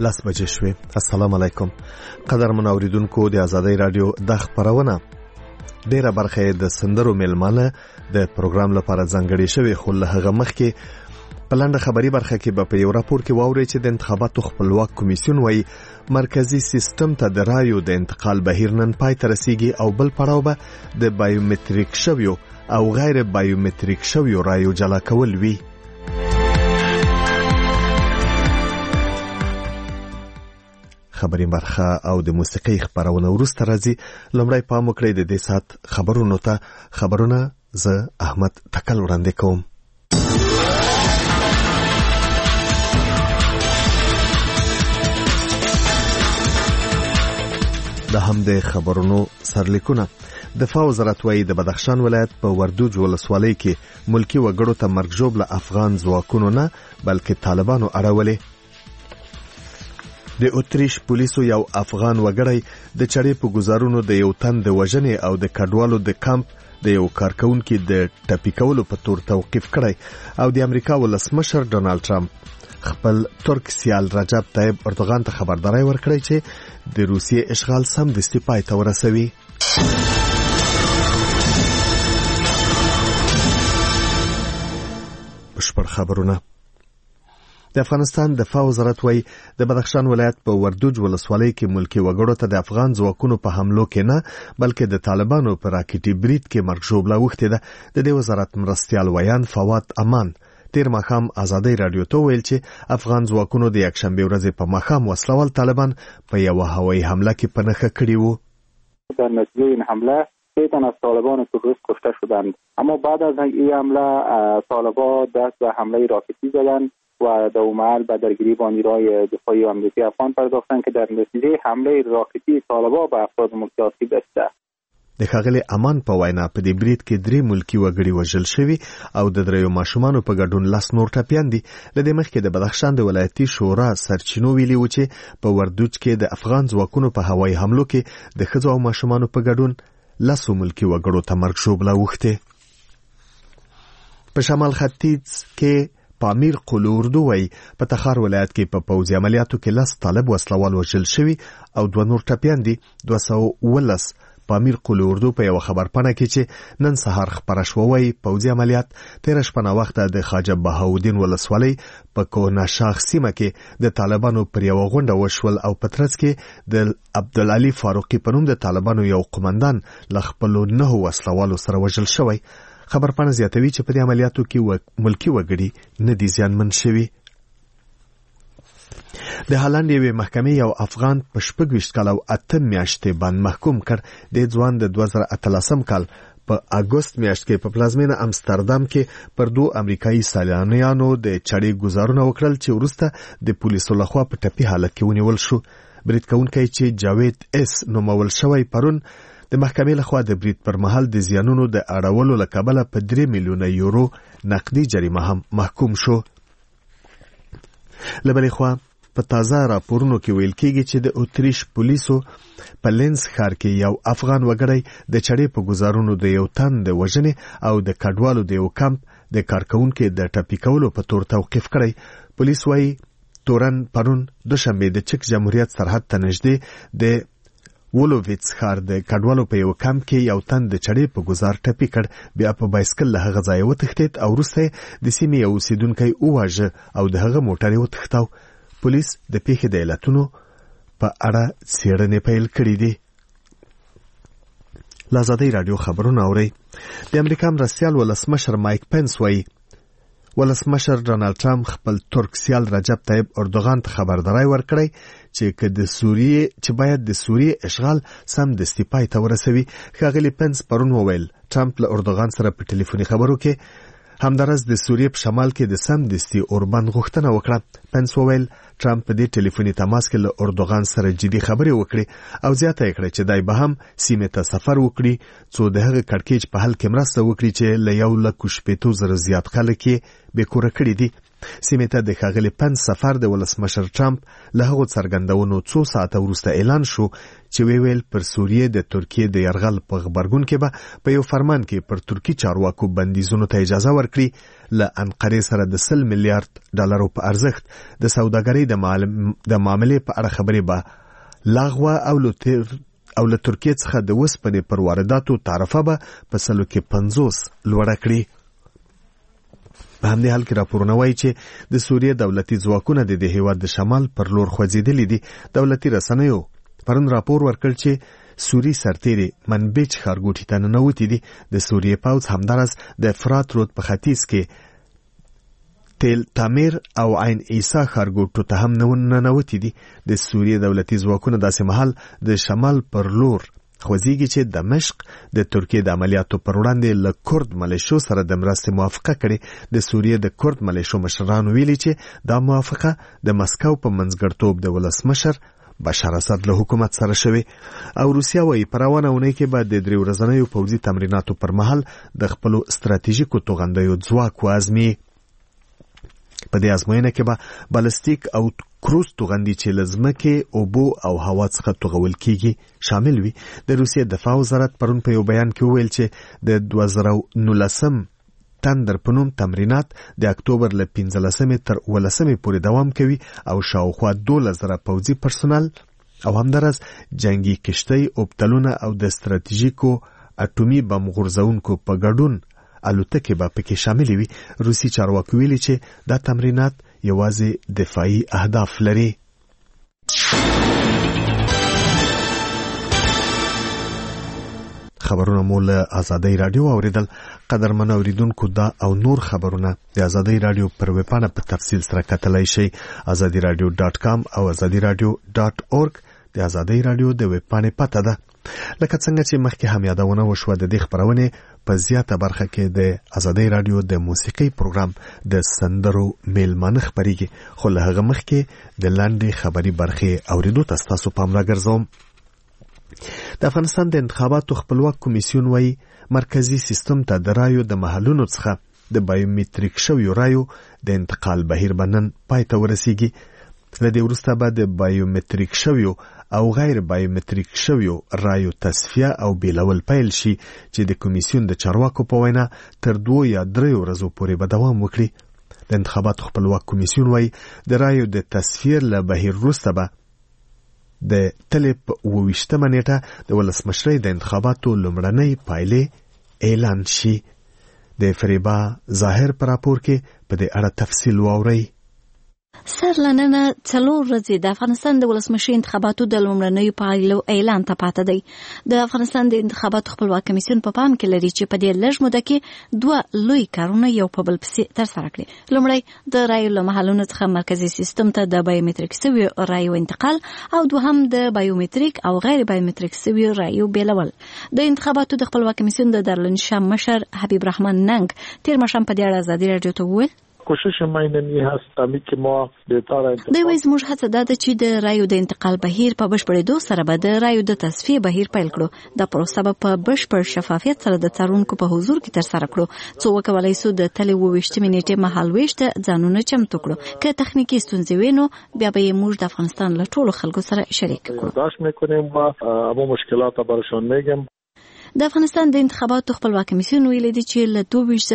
لس بجې شوې. السلام علیکم قدرمن اوریدونکو، د آزادۍ رادیو د خبرونه ډیره برخه د سندرو میلمانه د پروګرام لپاره ځانګړې شوې، خو له هغه مخکې په لنډه خبري برخه کې په یو راپور کې واوري چې د انتخاباتو خپلواک کمیسیون وايي مرکزی سیستم ته د رایو د انتقال بهیر نن پای ته رسیږي او بل پړاو به د بایومټریک شویو او غیر بایومټریک شویو رایو جلا کول وي. خبري برخه او د موسیقي خبرونه ورسته راځي. لومړی پام وکړئ د دې سات خبرونو ته. خبرونه زه احمد تکل وړاندې کوم. د همدې خبرونو سرلیکونه. دفاع وزارت وايي د بدخشان ولایت په وردوج ولسوالۍ کې ملکی وګړو ته مرګ ژوبله افغان ځواکونو نه بلکې طالبانو اړولې. د اتریش پولیسو یو افغان وګړی د چړې په گزارونو د یو تن د وژنې او د کډوالو د کمپ د یو کارکونکو د ټپي کولو په تور توقیف کړی او د امریکا ولسمشر ډونالد ټرمپ خپل ترک سیال رجب طیب اردوغان ته خبرداري ورکړی چې د روسیې اشغال سمدستي پای ته ورسوي. بشپړ خبرونه. د افغانستان دفاع وزارت وايي د بدخشان ولایت په وردوج ولسوالۍ کې ملکی وګړو ته د افغان ځواکونو په حملو کې نه بلکې د طالبانو په راکټي برید کې مرګ ژوبله وختې ده. د دې وزارت مرستیال ویان فواد امان تیر ماښام آزادۍ رادیو ته ویل چې افغان ځواکونو د یکشنبه ورځې په ماښام وسلوال طالبان په یو هوایي حمله کې په نښه کړي وو. در نتیجه این حمله 3 تن از طالبان تروریست کشته شدند، اما بعد از این حمله طالبان دست به حمله راکتی زدند و در اون محل به درگیری با نیروهای دفاعی امنیتی افغان پرداختند که در نتیجه حمله راکتی طالبان به افراد ملکی آسیب رسیده. د ښاغلي امان په وینا په دې برید کې 3 ملکی وګړي وژل شوي او د 3 ماشومانو په ګډون 10 نور ټپیان دي. له دې مخکې د بدخشان د ولایتي شورا سرچینو ویلي و چې په وردوج کې د افغان ځواکونو په هوایي حملو کې د ښځو او ماشومانو په ګډون 10 ملکی وګړو ته مرګ ژوبله وختې. په شمال ختیځ کې پامیر قلو اردو وای په تخار ولایت کې په پوځي عملیاتو کې 10 طالب وسلوال وژل شوي او 2 نور ټپیان دي. 219 پامیر قلو اردو په یو خبرپاڼه کې چې نن سهار خبره شوه وای پوځي عملیات 13 شپه وخت د خواجه بهاودین ولسوالۍ په کوهنشاخ سیمه کې د طالبانو پر یو غونډه وشول او په ترڅ کې د عبدالعلی فاروقي په نوم د طالبانو یو قومندان له خپلو 9 وسلوالو سره وژل شوی. خبرپاڼه زیاتوي چې په دې عملیاتو کې ملکی وګړي نه دي زیانمن شوي. د هالند یوې محکمې یو افغان په 26 کال او 8 میاشتې باندې محکوم کړ. د ځوان د 2013 کال په اگست میاشت کې په پلازمینه امستردام کې پر 2 امریکایي سیلانیانو د چړې گزارونه وکړل چې وروسته د پولیسو لخوا په ټپي حالت کې ونیول شو. برید کوونکی چې جاوید اس نومول شوی پرون د محکمې لخوا د برید پر مهال د زیانونو د اړولو له کبله په 3 میلیونه یورو نقدي جریمه هم محکوم شو. له بلې خوا په تازه راپورونو کې ویل کېږي چې د اتریش پولیسو په لینز ښار کې یو افغان وګړی د چړې په گزارونو د یو تن د وژنې او د کډوالو د یو کمپ د کارکونکو د ټپي کولو په تور توقیف کړی. پولیس وايي تورن پرون دوشنبه د چک جمهوریت سرحد ته نږدې د وولوویټس ښار د کډوالو په یو کمپ کې یو تن د چړې په گزار ټپي کړ. بیا په بایسکل له هغه ځایه وتښتېد او وروسته د سیمې یو اوسیدونکی وواژه او د هغه موټر یې وتښتاو. پولیس د پیښې د علتونو په اړه څېړنې پیل کړې دي. له آزادۍ رادیو خبرونه اورئ. د امریکا مرستیال ولسمشر مایک پنس وایي ولسمشر ډونالد ټرمپ خپل ترک سیال رجب طیب اردوغان ته خبرداری ورکړی چې باید د سوریې اشغال سمدستي پای ته ورسوي. ښاغلي پنس پرون وویل ټرمپ له اردوغان سره په ټلیفوني خبرو کې همدارس د سوریې په شمال کې د سمدستي اوربند غوښتنه وکړه. پنس وویل ټرمپ په دې ټلیفوني تماس کې له اردوغان سره جدي خبرې وکړي او زیاته کړه چې دای به هم سیمې ته سفر وکړي څو د هغه کړکېچ په حل کې مرسته وکړي چې له 1,80,000 زیات خلک یې بې کوره کړي دي. سیمې ته د ښاغلي پنس سفر د ولسمشر ټرمپ له هغو څرګندونو څو ساعته وروسته اعلان شو چې ویل پر سوریې د ترکیې د یرغل په غبرګون کې به په یو فرمان کې پر ترکی چارواکو بندیزونو ته اجازه ورکړي له انقرې سره د 100 میلیارډ ډالرو په ارزښت د سوداګرۍ د معاملې په اړه خبرې به لغوه او له ترکیې څخه د وسپنې پر وارداتو تعرفه به په 50 لوړه کړي. په همدې حال کې راپورونه وایي چې د سوریې دولتي ځواکونه د هیواد د شمال پر لور خوځېدلي دي. دولتي رسنیو پرون راپور ورکړ چې سوری سرتیري منبج ښارګوټي ته ننوتي دي. د سوریې پوځ همدارس د فرات رود په ختیځ کې تل تعمیر او عین عیسی ښارګوټو ته هم ننوتي دي. د سوریې دولتي ځواکونه داسې مهال د شمال پر لور خوځيږي چې دمشق د ترکیې د عملیاتو پر وړاندې له کورد ملیشو سره د مرستې موافقه کړې. د سوریې د کورد ملیشو مشرانو ویلي چې دا موافقه د مسکو په منځګړیتوب د ولسمشر بشار اسد له حکومت سره شوی او روسیا وايي په روانه اونۍ کې به د 3 ورځنیو پوځي تمریناتو پر مهال د خپل ستراتیژیکو توغندیو ځواک وازمي. په دې ازموینه کې به بالستیک او کروز توغندي چې لزمکه اوبو او هوا څخه توغول کیږي شامل وي. د روسیې دفاع وزارت پرون په یو بیان کې وویل چې د 2019 تندر په نوم تمرینات د اکتوبر له 15 تر 18 پورې دوام کوي او شاوخوا 12,000 پوځي پرسونل او همدارس جنگي کشتۍ اوبتلونه او د ستراتیژیکو اټومي بم غورځونکو په ګډون الوتکې به پکې شامل وي. روسي چارواکي ویلي چې دا تمرینات یوازې دفاعي اهداف لري. خبرونه مو له آزادۍ رادیو اوریدل. قدرمن اوریدونکو دا او نور خبرونه د آزادۍ رادیو پر ویبپاڼه په تفصیل سره کتلای شئ. azadiradio.com او azadiradio.org د آزادۍ رادیو د ویبپاڼې پته ده. لکه څنګه چې مخکې هم یادونه وشوه د دې خبرونه په زیاته برخه کې د آزادۍ رادیو د موسیقي پروګرام د سندرو میلمانه خبريږي. خو له هغه مخکې د لاندې خبري برخې اوریدو تاسو پام راګرځوم. د افغانستان د انتخاباتو خپلواک کمیسیون وايي مرکزی سیستم ته د رایو د محلونو څخه د بایومټریک شویو رایو د انتقال بهیر بنن پای ته ورسیږي. لدې وروسته به د بایومټریک شویو او غیر بایومټریک شویو رایو تصفیه او بیلول پیل شي چې د کمیسیون د چارواکو په وینا تر 2 یا 3 ورځې پورې به دوام وکړي. د انتخاباتو خپلواک کمیسیون وايي د رایو د تصفیه له بهیر وروسته به د تلې په 28 نیټه د ولسمشرۍ د انتخاباتو لومړنۍ پایلې اعلان شي. د فریبا ظاهر پر راپور کې په دې اړه تفصیل واورئ. سر لننه 4 ورځې د افغانستان د ولسمشرۍ انتخاباتو د لومړنیو پایلو اعلان ته پاته دی. د افغانستان د انتخاباتو خپلواک کمیسیون په پام کې لري چې په دې لږ موده کې 2 لوی کارونه یو په بل پسې ترسره کړي. لومړی د رایو له محلونو څخه مرکزی سیستم ته د بایومټریک سوي رایو انتقال او دوهم د بایومټریک او غیر بایومټریک سوي رایو بیلول. د انتخاباتو د خپلواک کمیسیون د دارالانشا مشر حبیب رحمان ننګ تیر ماښام په دې اړه آزادۍ رادیو ته وویل کوشش ما اینمی هست که ما بهتر انتخاب دوی زموږ هڅه ده چې د رایو د انتقال بهیر په بشپړېدو سره به د رایو د تصفیه بهیر پیل کړو. د پروسه په بشپړ شفافیت سره د څارونکو په حضور کې ترسره کړو څو وکولای سو د تلې 28 نیټې مهال ویشت ځانونه چمتو کړو. که تخنیکی ستونزې وینو بیا به موږ د افغانستان له ټولو خلکو سره شریک کړو. داش میکنیم و ابو مشکلات برشان میگم. د افغانستان د انتخاباتو خپلواک کمیسیون ویلي دی چې له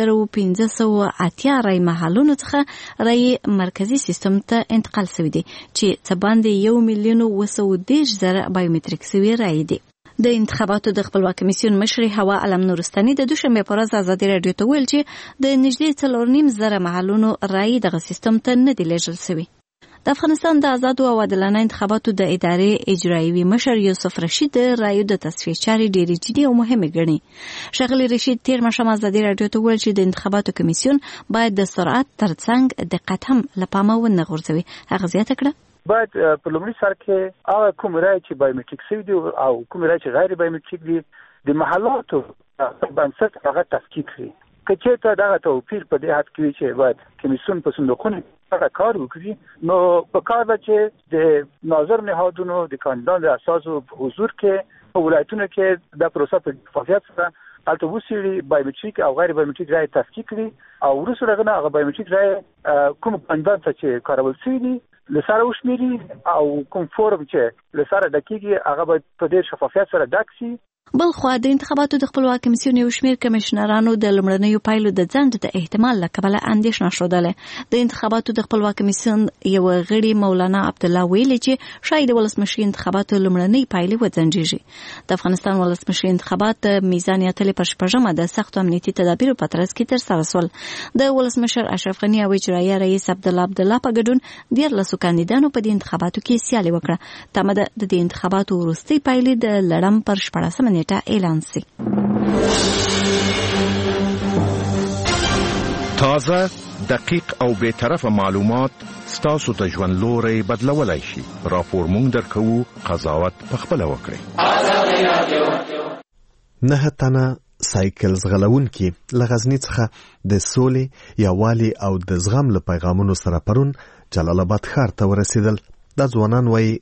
25,580 رای محلونو څخه رای مرکزی سیستم ته انتقال شوی دی چې څه باندې 1,210,000 بایومټریک سوي رای دي. د انتخاباتو د خپلواک کمیسیون مشر هوا علم نورستاني د دوشنبه په ورځ آزادۍ رادیو ته ویل چې د نږدې 4,500 محلونو رای دغه سیستم ته نه دی لیږل شوی. د افغانستان د آزادو او عادلانه انتخاباتو د ادارې اجرایوي مشر یوسف رشید د رایو د تصفیه چارې ډېرې جدي او مهمې ګڼي. ښاغلی رشید تیر ماښام آزادۍ رادیو ته وویل چې د انتخاباتو کمیسیون باید د سرعت ترڅنګ دقت هم له پامه ونه غورځوي. هغه زیاته کړه باید په لومړي سر کې هغه کوم رای چې بایومټریک شوي دي او کوم رای چې غیر بایومټریک دي د محلاتو بنسټ هغه تفکیک کړي. که چېرته دغه توپیر په دې حد کې چې باید کمیسیون په صندوقونو سره کار وکړي نو په کار به چې د ناظر نهادونو د کاندیدانو د اساسو حضور کې په ولایتونو کې د پروسه په شفافیت سره البته وسیړي بایومټریک او غیر بایومټریک رای تفکیک کړي او وروسته دغه هغه بایومټریک رای کوم پنځه چې کارول شوی دي لساره وشمیري او کوم فورم چې لساره دقیقي هغه په ډېر شفافیت سره ډک شي. بل خو د انتخاباتو د خپلواک کمیسیون یو شمېر کمشنرانو د لومړنیو پایلو د ځنډ د احتمال له کبله اندېښنه ښودله. د انتخاباتو د خپلواک کمیسیون یو غړي مولانا عبدالله ویلي چې شاید ولسمشر انتخاباتو لومړنۍ پایلې وځنډیږي. د افغانستان ولسمشر انتخابات د میزان یاتلې پر شپږمه د سختو امنیتي تدابیرو په ترڅ کې ترسره شول. د ولسمشر اشرف غني او اجرایي رئیس عبدالله په ګډون 14 کاندیدانو په دې انتخاباتو کې سیالي وکړه. تمه ده د دې انتخاباتو وروستۍ پایلې د لړم پر 14 اعلان شي. تازه، دقیق او بے طرفه معلومات ستاسو ته ژوند لوري بدلولای شي. راپور مونږ درکو، قضاوت پخپله وکړئ. 9 تنه سایکل زغلونکي له غزني څخه د سولې، یووالي او د زغم له پیغامونو سره پرون جلال آباد ښار ته ورسېدل. دا ځوانان وایي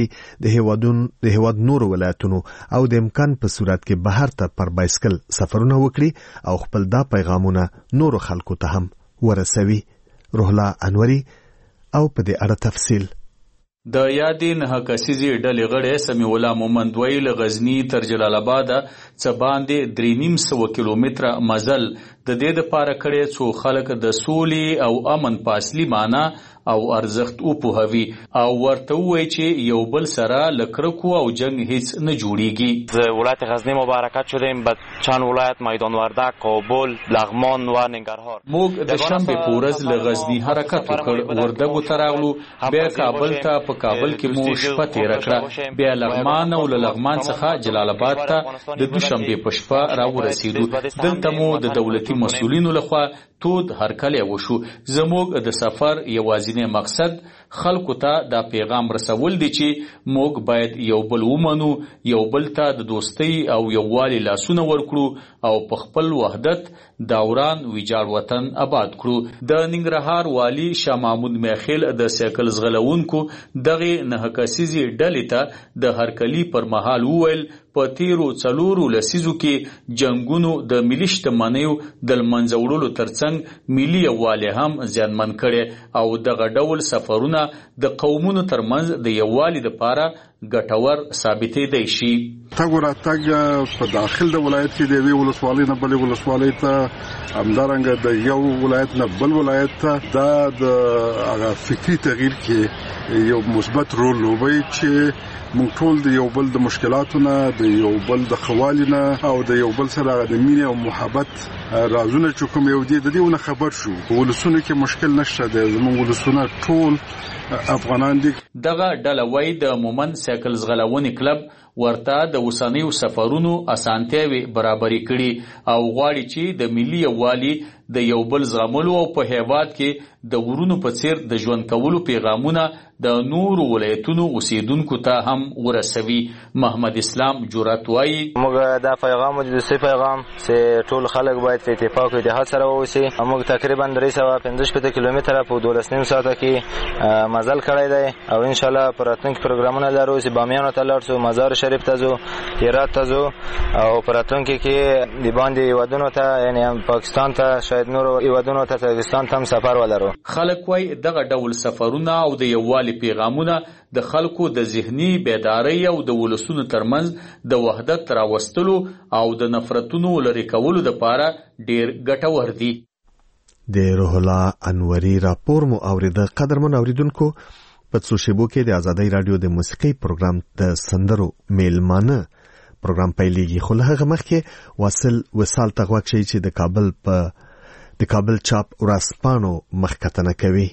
غواړي د هیواد نورو ولایتونو او د امکان په صورت کې بهر ته پر بایسکل سفرونه وکړي او خپل دا پیغامونه نورو خلکو ته هم ورسوي. روح الله انوري او په دې اړه تفصیل. د یادې 9 کسیزې ډلې غړی سمیع الله مومند وایي له غزني تر جلال آباد څه باندې 350 کیلومتره مزل د دې دپاره کړی څو خلک د سولې او امن په اصلي معنا او ارزښت وپوهوي او ورته ووایي چې یو بل سره له کرکو او جنگ هیڅ نه جوړیږي. از ولایت غزنی مبارکت شدیم به چند ولایت میدان وردک، کابل، لغمان و ننگرهار. موږ د شنبې په ورځ له غزني حرکت وکړ، وردګو ته راغلو، بیا کابل ته، په کابل کې مو شپه تېره کړه، بیا لغمان او له لغمان څخه جلال آباد ته د دوشنبې په شپه راورسېدو. دلته مو د دولتي مسؤلینو لخوا تود هرکلی وشو. زموږ د سفر یوازینی مقصد خلکو ته دا پیغام رسول دي چې موږ باید یو بل ومنو، یو بل ته د دوستۍ او یووالي لاسونه ورکړو او په خپل وحدت دوران ویجاړ وطن آباد کړو. د ننګرهار والی شاه محمود میخیل د سایکل زغلونکو دغه 9 کسیزې ډلې ته د هرکلي پر مهال وویل په تیرو 4 لسیزو کې جنگونو د ملي شتمنیو د لمنځه وړلو ترڅنګ ملي یووالی هم زیانمن کړي او دغه ډول سفرونه د قومونو ترمنځ د یووالي لپاره ګټور ثابتېدای شي. تګ راتګ په داخل د ولایت کې د یوې ولسوالۍ نه بلې ولسوالۍ ته، همدارنګه د یو ولایت نه بل ولایت ته، دا د هغه فکري تغییر کې یو مثبت رول لوبوي چې موږ ټول د یو بل د مشکلاتو نه، د یو بل د خوالي نه او د یو بل سره د مینې او محبت رازونه چې کوم یو دي د دې ونه خبر شو. ولسونو کې مشکل نشته، د زموږ ولسونه ټول افغانان دي. دغه ډله وایي د مومند سایکل زغلونې کلب ورته د اوسنیو سفرونو اسانتیاوې برابرې کړي او غواړي چې د ملي یووالي د یو بل زغملو او په هیواد کې د ورونو په څیر د ژوند کولو پیغامونه د نورو ولایتونو اوسیدونکو ته هم ورسوي. محمد اسلام جرأت وایي موږ دا پیغام د دوستۍ پیغام چې ټول خلک باید په اتفاق او اتحاد سره واوسي. موږ تقریبا 355 کیلومتره په 12 ساعته کې مزل کړی دی او ان شاء الله پر راتلونکي پروګرامونه لرو چې بامیان ته لاړ شو، مزار شریف ته ځو، هرات ته ځو او پر راتلونکي کې د باندې هیوادونو ته یعنی پاکستان ته، شاید نورو هیوادونو ته، تاجکستان ته هم سفر ولرو. خلک وایي دغه ډول سفرونه او د یووالي پیغامونه د خلکو د ذهني بیدارۍ او د ولسونو ترمنځ د وحدت راوستلو او د نفرتونو لرې کولو لپاره ډیر ګټور دي. د روح الله انوري راپور مو اوریده. قدرمن اوریدونکو، په څو شیبو کې د آزادۍ رادیو د موسیقي پروګرام د سندرو میلمانه پروګرام پیلېږي، خو له هغه مخکې واصل وصال ته غوږ شئ چې د کابل چاپ ورځپاڼو مخکتنه کوي.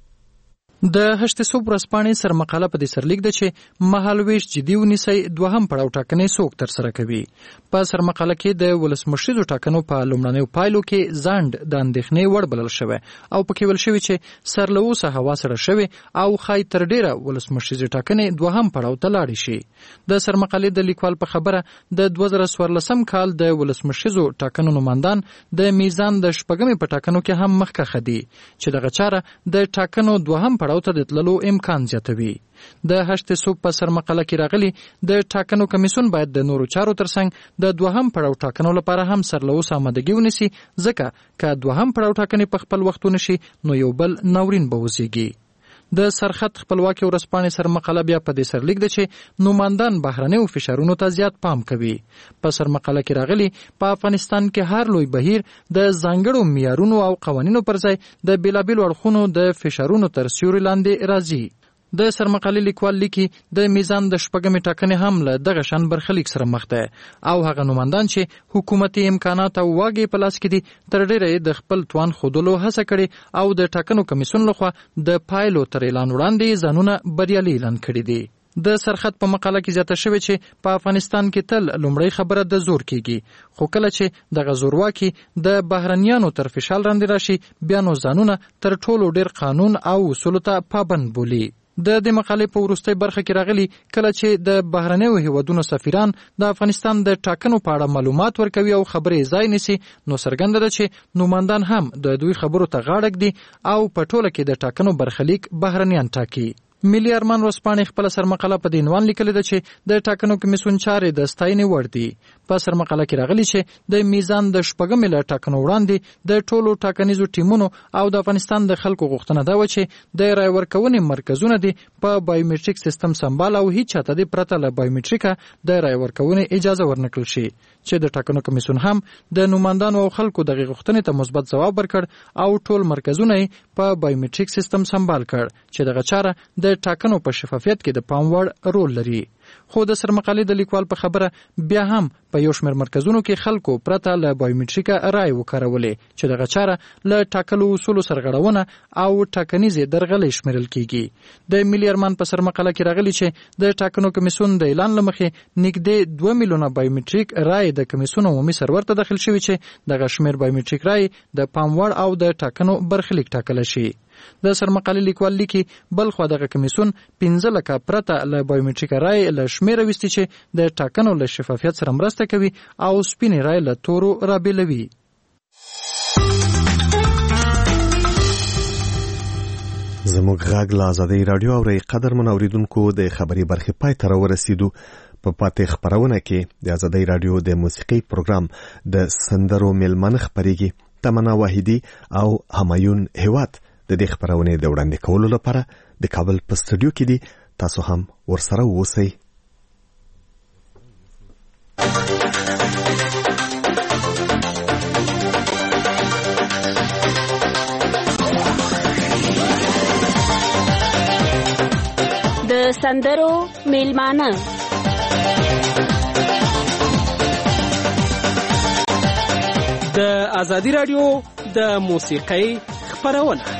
د هشتسوب ورځپاڼې سرمقاله په دې سرلیک ده چې مهالویش جدي ونیسي دوهم پړاو ټاکنې څوک ترسره کوي. په سرمقاله کې د ولسمشریزو ټاکنو په لومړنیو پایلو کې ځنډ د اندېښنې وړ بلل شوی او پکې ویل شوی چې سر له اوسه هوا سړه شوې او ښایي تر ډیره ولسمشریزې ټاکنې دوهم پړاو ته لاړې شي. د سرمقالې د لیکوال په خبره د 2014 کال د ولسمشریزو ټاکنو نمایندان د میزان د شپږمې په ټاکنو کې هم مخکښه دي چې دغه چاره د ټاکنو دوهم پړاو ته د تللو امکان زیاتوي. د هشت صوب په سرمقاله کې راغلي د ټاکنو کمیسیون باید د نورو چارو ترڅنګ د دوهم پړاو ټاکنو لپاره هم سرلوس آمادګي ونیسي، ځکه که دوهم پړاو ټاکنې په خپل وخت ونشي نو یو بل ناورین به وزېږي. د سرحد خپلواکي ورځپاڼې سرمقاله بیا په دې سرلیک ده چې نوماندان بهرنیو فشارونو ته زیات پام کوي. په سرمقاله کې راغلي په افغانستان کې هر لوی بهیر د ځانګړو معیارونو او قوانینو پر ځای د بېلابېلو اړخونو د فشارونو تر سیوري لاندې راځي. د سرمقالې لیکوال لیکي د میزان د شپږمې ټاکنې هم له دغه شان برخلیک سره مخ ده او هغه نوماندان چې حکومتي امکانات او واګې په لاس کې دي تر ډېره د خپل توان ښودلو هڅه کړې او د ټاکنو کمیسیون لخوا د پایلو تر اعلان وړاندې ځانونه بریالي اعلان کړي دي. د سرحد په مقاله کې زیاته شوې چې په افغانستان کې تل لومړی خبره د زور کېږي، خو کله چې دغه زورواکي د بهرنیانو تر فشار لاندې راشي بیا نو ځانونه تر ټولو ډېر قانون او اصولو ته پابند بولي. د دې مقالې په وروستۍ برخه کې راغلي کله چې د بهرنیو هیوادونو سفیران د افغانستان د ټاکنو په اړه معلومات ورکوي او خبرې ځای نیسي نو څرګنده ده چې نوماندان هم د دوی خبرو ته غاړه ږدي او په ټوله کې د ټاکنو برخلیک بهرنیان ټاکي. ملي ارمان ورځپاڼې خپله سرمقاله په دې عنوان لیکلې ده چې د ټاکنو کمیسیون چارې د ستاینې وړ دي. په سرمقاله کې راغلي چې د میزان د شپږمې له ټاکنو وړاندې د ټولو ټاکنیزو ټیمونو او د افغانستان د خلکو غوښتنه ده چې د رای ورکونې مرکزونه دي په بایومټریک سیستم سمبال او هیڅ چاته دې پرته له بایومټریکه د رای ورکونې اجازه ورنکړل شي، چې د ټاکنو کمیسیون هم د نوماندانو او خلکو دغه غوښتنې ته مثبت ځواب ورکړ او ټول مرکزونه په بایومټریک سیستم سمبال کړ، چې دغه چاره د ټاکنو په شفافیت کې د پام وړ رول لري. خو د سرمقالې د لیکوال په خبره بیا هم په یو شمېر مرکزونو کې خلکو پرته له بایومټریکه رای وکارولې، چې دغه چاره له ټاکلو اصولو سرغړونه او ټاکنیزې درغلۍ شمیرل کیږي. د ملي ارمان په سرمقاله کې راغلي چې د ټاکنو کمیسیون د اعلان له مخې نږدې 2 میلیونه بایومټریک رای د کمیسیون عمومي سرور ته داخل شوي، چې دغه شمېر بایومټریک رای د پام وړ او د ټاکنو برخلیک ټاکلی شي. د سرمقالې لیکوال لیکي بلخوا دغه کمیسیون 15 لکه پرته له بایومټریک رای له شمیره ویستي چې د ټاکنو له شفافیت سره مرسته کوي او سپینې رای له تورو رابېلوي. زموږ غږ له ازادۍ راډیو اورئ. قدرمن اوریدونکو د خبري برخې پای ته راورسېدو. په پاتې خپرونه کې د ازادۍ راډیو د موسیقي پروګرام د سندرو میلمانه خپرېږي. تمنا واحدي او همایون هیواد د دې خبرونه د وړاندې کولو لپاره د کابل په سټوډیو کې دي. تاسو هم ورسره اوسئ. د سندرو میلمانه د ازادي راډیو د موسیقۍ خبرونه.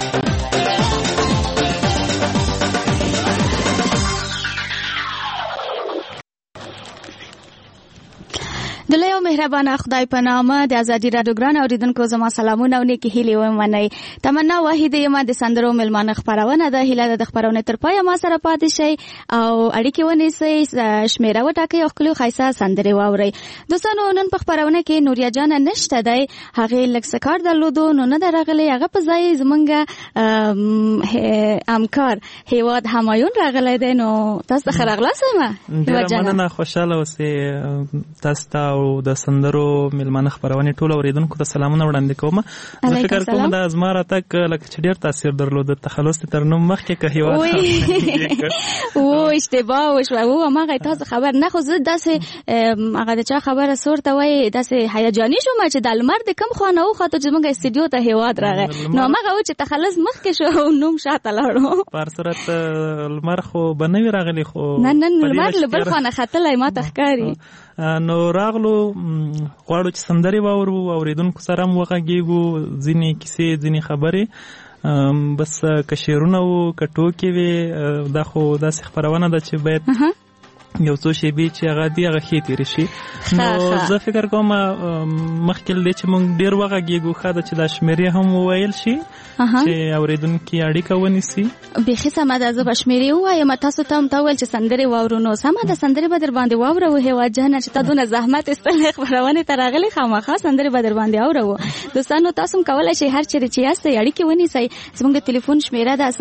د لوی او مهربانه خدای په نامه د ازادي راډیو ګران اوریدونکو زما سلامونه او نیکی هیلې ومنئ. تمنا واحده یم د سندرو میلمانه خبرونه ده. هیله د خبرونه تر پای ما سره پاتې شئ او اړیکې ونیسئ، شمیره وټاکئ او خپل ښایسته سندرې واورئ. دوستانو نن په خبرونه کې نوریا جان نشته دی، هغې لږ څه کار درلودو نو نه ده راغلی، هغه په ځای زمونږ همکار هیواد همایون راغلی دی. نو تاسو ته ښه راغلاست وایم. ډېره مننه، خوشحاله اوسئ. تاسو ته او د سندرو میلمانه خبرونه ټول اوریدونکو ته سلامونه وړاندې کوم. زه فکر کوم دا زما راتګ لکه چې ډېر تاثیر درلود. تخلص تر نوم مخکې که هیواد و اشتباه وشوه و هغه تاسو خبر نه، خو زه داسې هغه د چا خبره سورته وایي داسې هیجاني شوم چې د لمر د کم خوا نه وخوته چې زموږ استودیو ته هیواد راغی، نو هغه و چې تخلص مخکې شو او نوم شاته لاړو. په هر صورت لمر خو به نه وي راغلی، خو نن لمر له بل خوا نه ختلی ماته ښکاري. نو راغلو غواړو چې سندرې واورو، اوریدونکو سره هم وغږېږو، ځینې کیسې ځینې خبرې، بس که شعرونه وو که ټوکې وې، دا خو داسې خپرونه ده چې باید یو څو شیبې چې هغه دی هغه ښې تېرې شي. نو زه فکر کوم مخکې له دې چې موږ ډېر وغږېږو ښه ده چې دا شمېرې هم وویل شي چې اورېدونکي اړیکه ونیسي. بیخي سمه ده، زه به شمېرې ووایم. تاسو ته هم تا وویل چې سندرې واورو، نو سمه ده سندرې به در باندې واورو هېواد جانه چې تا دونه زحمت ایستلی خپرونې ته راغلې، خامخا سندرې به در باندې اورو. دوستانو تاسو هم کولی شئ هر چېرې چې یاستئ اړیکې ونیسئ. زموږ د تلیفون شمېره ده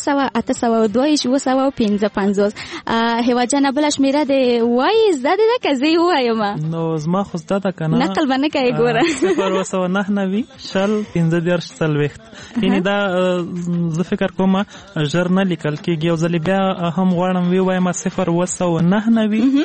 0 هېواد جانه بله شمېره دې وایي زده دې ده که زه یې ووایم؟ نو زما خو زده ده که نه، نقل به نه کوې ګوره. 0 یعنې دا زه فکر کوم ژر نه لیکل کېږي. یو ځلې بیا هم غواړم ووایم 0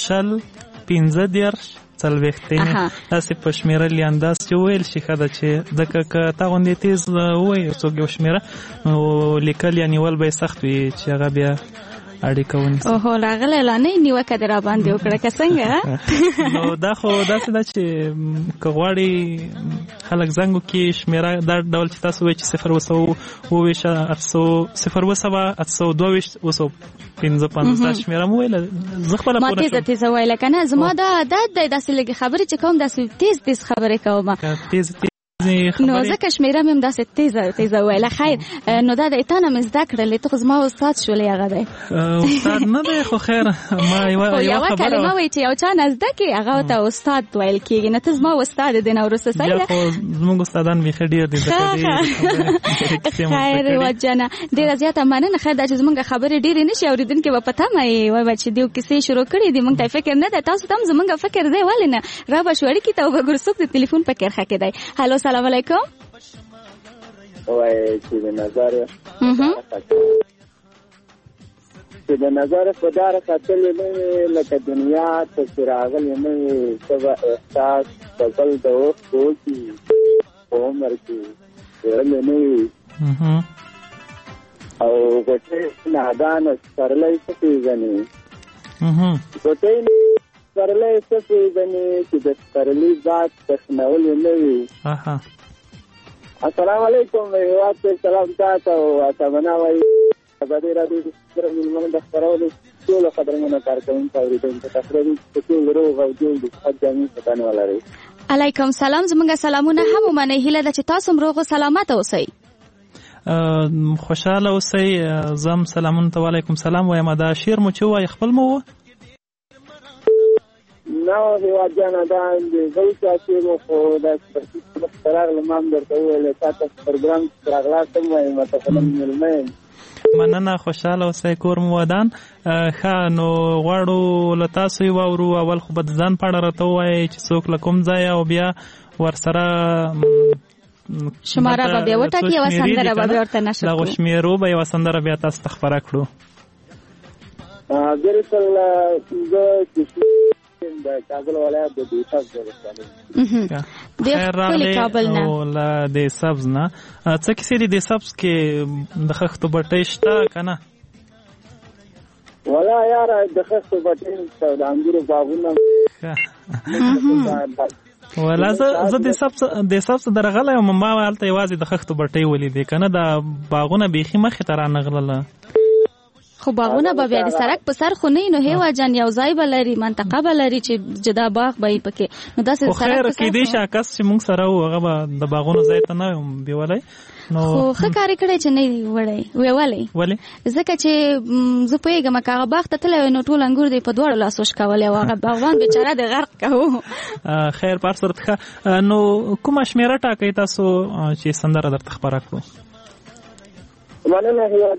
داسې په شمېرلي انداز چې وویل شي ښه ده چې ځکه که تا غوندې تیز ووایي څوک یو شمېره نو لیکل یا نیول به یې سخت وي چې هغه بیا اړیکه ونیسي. اوهو راغلی لا نه نیوکه دې راباندې وکړه که څنګه؟ نو دا خو داسې ده چې که غواړي خلک زنګ وکړي شمېره دا ډول چې تاسو وایئ چې 0 دا شمېره مو ویله زه خپله ما تیزه ویله که نه زما دا عادت دی داسې لږې خبرې چې کوم داسې تیز خبرې کوم نو ځکه شمېره مې هم داسې تیزه ویله. خیر نو دا د تا نه مې زده کړلې، ته خو زما استاد شولې. هغه دی استاد نه دی خو خیر ما یوه کلمه وایي چې یو چا نه زده کړي هغه ته استاد ویل کېږي. نه ته زما استاد دی نه وروسته صحیح ده. خو زموږ استادان بیخي ډېر دي. خیر هېواد جانه ډېره زیاته مننه. خیر دا چې زموږ خبرې ډېرې نه شي اورېدونکي به په تمه یې وایي چې دوی کیسې شروع کړي دي موږ ته فکر نه دی. تاسو ته هم زموږ فکر دی ولې نه را به شو اړیکې ته وګورو څوک د تلیفون په کرښه کې دی. هلو السلام علیکم. وای چې د نظر په دار خاطر نه لکه دنیا ته راغلی نه سبا احساس فضل د وخت کوي عمر کې ورلې نه او ګټه نادان سرلای څه پیژنې ګټه سرلای څه پیژنې چې د سرلې ذات تخنول نه وي. السلام علیکم هیواد ته سلام تاسو او تمنا وای خبرې را دي سره موږ د خبرولو ټول خبرونه کارکوونکو اوریدونکو ته خبرې ټول روغ او جوړ دي خدامي ستانه ولري. علیکم سلام. زموږ سلامونه هم ومنئ. هیله ده چې تاسو روغ او سلامت اوسئ. خوشاله اوسئ. زم سلامونه ته وعلیکم سلام وایم. دا شعر مو چې وای خپل مو نو هیواد جانا دا زه چې مو خو دا سپرغ لمام درته ویل تاسو پروګرام راغلاستم وایم تاسو ملمن مننه. خوشاله اوسئ. کور مو ودان ښه. نو غواړو له تاسو یې واورو. اول خو به د ځان په اړه راته ووایئ چې څوک له کوم ځایه او بیا ورسره شماره به بیا وټاکي یوه سندره به بیا ورته نشر کړو. دغو شمېرو به یوه سندره بیا تاسو ته خپره کړو. بالکل زه د کابل ولایت د دیسبز او له دیسبز نه څه کیسې دي دیسبز کې د خښتو بټۍ شته که نه؟ ولا یاره د خښتو بټۍ شته د انګورو باغونه ولا زه دیسبز درغلی یم. ما هلته یوازې د خښتو بټۍ ولیدې که نه دا باغونه بیخي مخې ته رانغلله. خو باغونه به بیا د سړک په سر خو نه نو هیواد جان یو ځای به لري منطقه به لري چې جدا باغ به یې پکې نو داسې سړک خیر کېدی شي عکس چې موږ سره وو هغه به د باغونو ځای ته نه وم بیولی نو خو ښه کار یې کړی چې نه یې وړی ویولی ځکه چې زه پوهېږم که هغه باغ ته تللی وی نو ټول انګور دی په دواړو لاسو شکولی او هغه باغوان بېچاره د غرق کوو خیر په هر صورت ښه نو کومه شمېره ټاکئ تاسو چې سندره درته خپره کړو مننه هیواد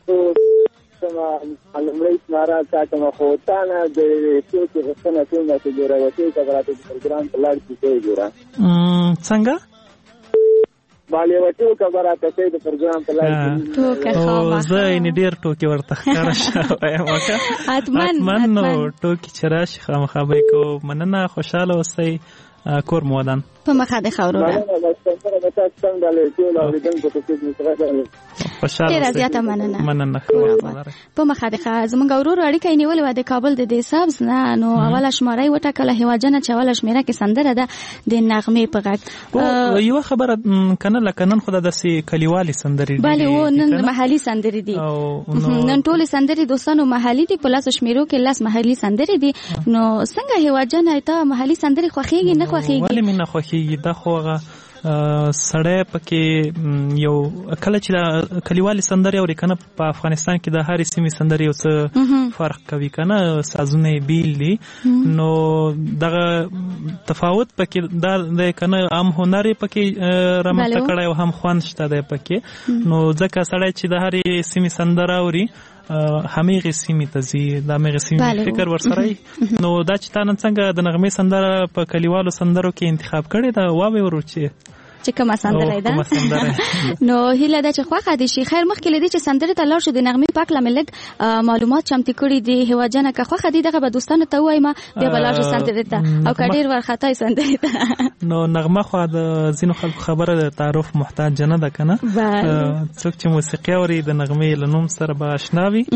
لومړی شماره ټاکمه خو تا نه د ټوکې غوښتنه کومه چې ګوره وتې که به راته د پروګرام په لاړ کښې کوې ګوره څنګه بال یوه ټوکه به راته کوې د پروګرام په لاړ کښې زه یعنې ډېر ټوکې ورته ښکاره شویم حتما نو ټوکې چې راشي خامخا به یې کوو مننه خوشحاله اوسئ کور مو ودان په مخه د خاورو ډیره زیاته مننه. په مخه ده زمونږ ورور اړیکه نیولې و د کابل د سبز نه، نو اوله شماره وټاکله هیواجنه چې اوله شمیره کې سندره ده د نغمې په غږ. یو خبره کنه لکه نن خو د کلیوالي سندرې بله و نن محلي سندرې دي، نن ټولې سندرې دوستانو محلي دي، په لاسو شمیرو کې لاس محلي سندرې دي. نو څنګه هیواجنه ته محلي سندرې خوښیږي نه خوښیږي؟ ولې مې نه خوښیږي؟ دا خو سړی پکې یو کله چې کلیوالي سندرې اوري کنه په افغانستان کې د هرې سیمې سندرې یو څه فرق کوي کنه، سازونه بیل دي، نو دغه تفاوت پکې دا د کنه عام هنر پکې رامنځته کړی او هم خوند شته دی پکې. نو ځکه سړی چې د هرې سیمې سندره اوري همېغه سیمې ته ځي، د همېغه سیمې فکر ورسره. نو دا چې تا نن څنګه د نغمې سندره په کلیوالو سندرو کې انتخاب کړې ده واوې ورو چې کومه سندره ده نو هیله ده چې خوښه دي شي. خیر مخکې لدی چې سندره ته لاړ شو د نغمې پاک لملګ معلومات چمتو کړي دي هیواجنه که خوښه دي دغه به دوستانو ته وایم بیا بل لاړ شو سندره ته او کډیر ورخته سندره ته. نو نغمه خو د زینو خلکو خبره د تعارف محتاج نه ده کنه، څوک چې موسیقي اوري د نغمې له نوم سره به آشنا وي.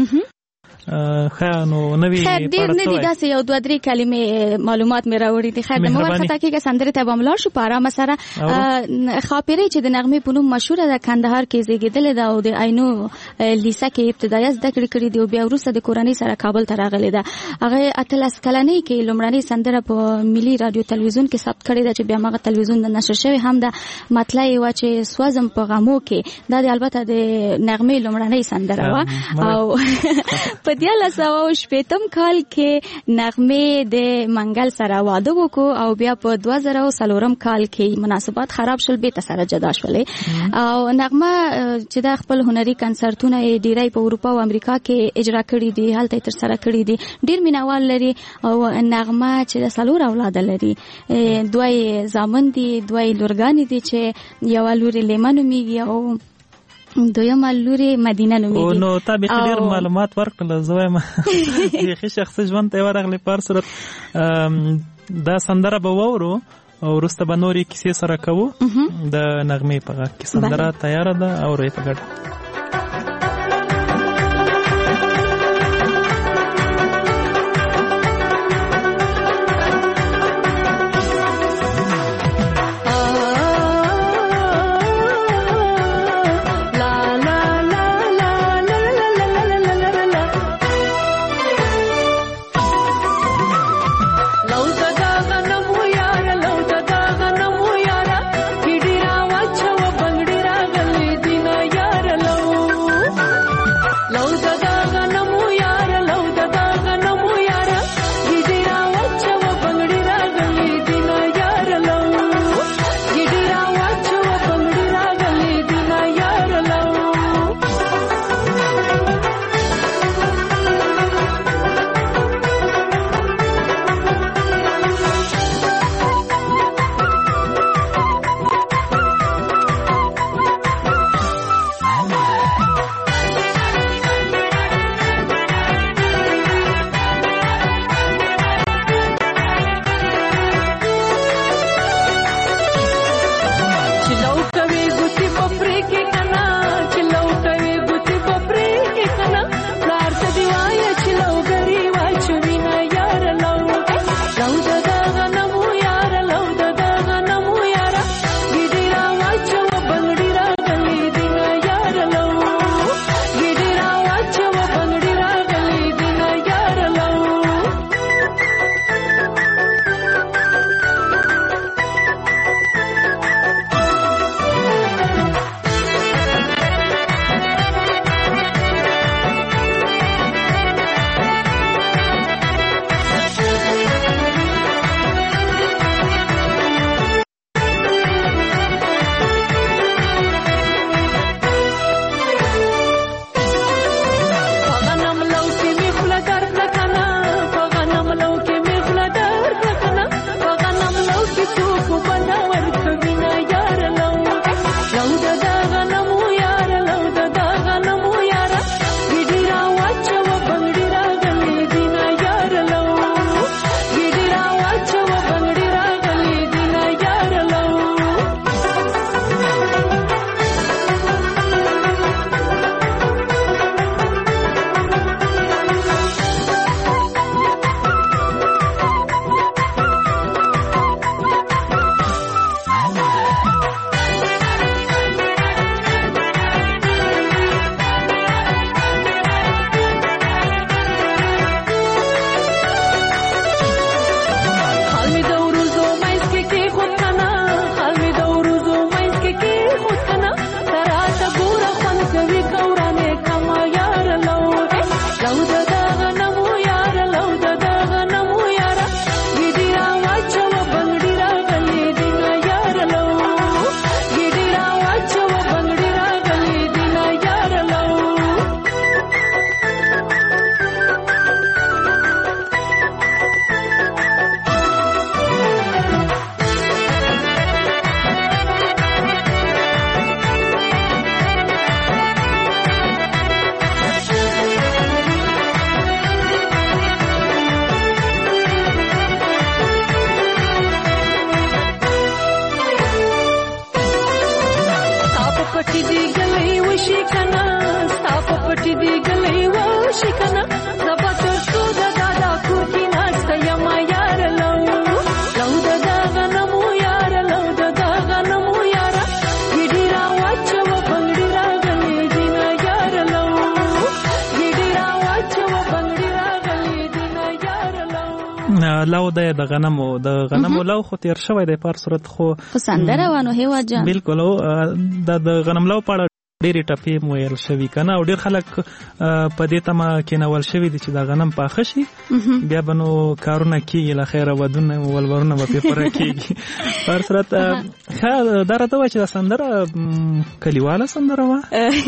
نو نوی خیر ډیر نه دي داسې یو دوه درې کلمې معلومات مې راوړي دي. خیر د مور خطا کېږي سندره ته به ملاړ شو په آرامه سره. خاپیري چې د نغمې په نوم مشهوره ده کندهار کې زیږېدلې ده او د عینو لیسه کې ابتدایي زده کړې کړې دي او بیا وروسته د کورنۍ سره کابل ته راغلې ده. هغه 18 کلنۍ کې لومړنۍ سندره په ملي رادیو تلویزیون کې ثبت کړې ده چې بیا هغه تلویزیون د نشر شوی هم ده. مطلع یې و چې سوازم په غمو کې دا البته د نغمې لومړنۍ سندره و او په 1980 کال کې نغمې د منګل سره واده وکړو او بیا په 2004 کال کې مناسبات خراب شول به سره جدا شولې او نغمه چې د خپل هنري کنسرتونه ډیری په اروپا او امریکا کې اجرا کړي دي، هلته تر سره کړي دي، ډیر مینوال لري. او نغمه چې د څلور اولاد لري، دوی زامن دي، دوی لورګان دي چې یو لوري لیمن میږي او دویم لوري مدینه نومېږي. نو تا به ډېر معلومات ورکړل زویم یخي شخصي ژوند ته ورغلی پر صورت دا سندره به وورو او وروسته به نورې کیسې سره کوو د نغمې په غږ کې. سندره تیاره ده او ورې په ګډه. Yara لو د غنمو لو خو تیر شوی دی په صورت خو سندره وانه هیوا جان بالکل د غنم لو پاړه ډېرې ټپې مو ویل شوي که نه او ډېر خلک په دې تمه کېنول شوي دي چې دا غنم پاخه شي بیا به نو کارونه کېږي له خیره ودونه ولورونه به پرې پوره کېږي په هر صورت ښه دا راته وایه چې دا سندره کلیواله سندره وه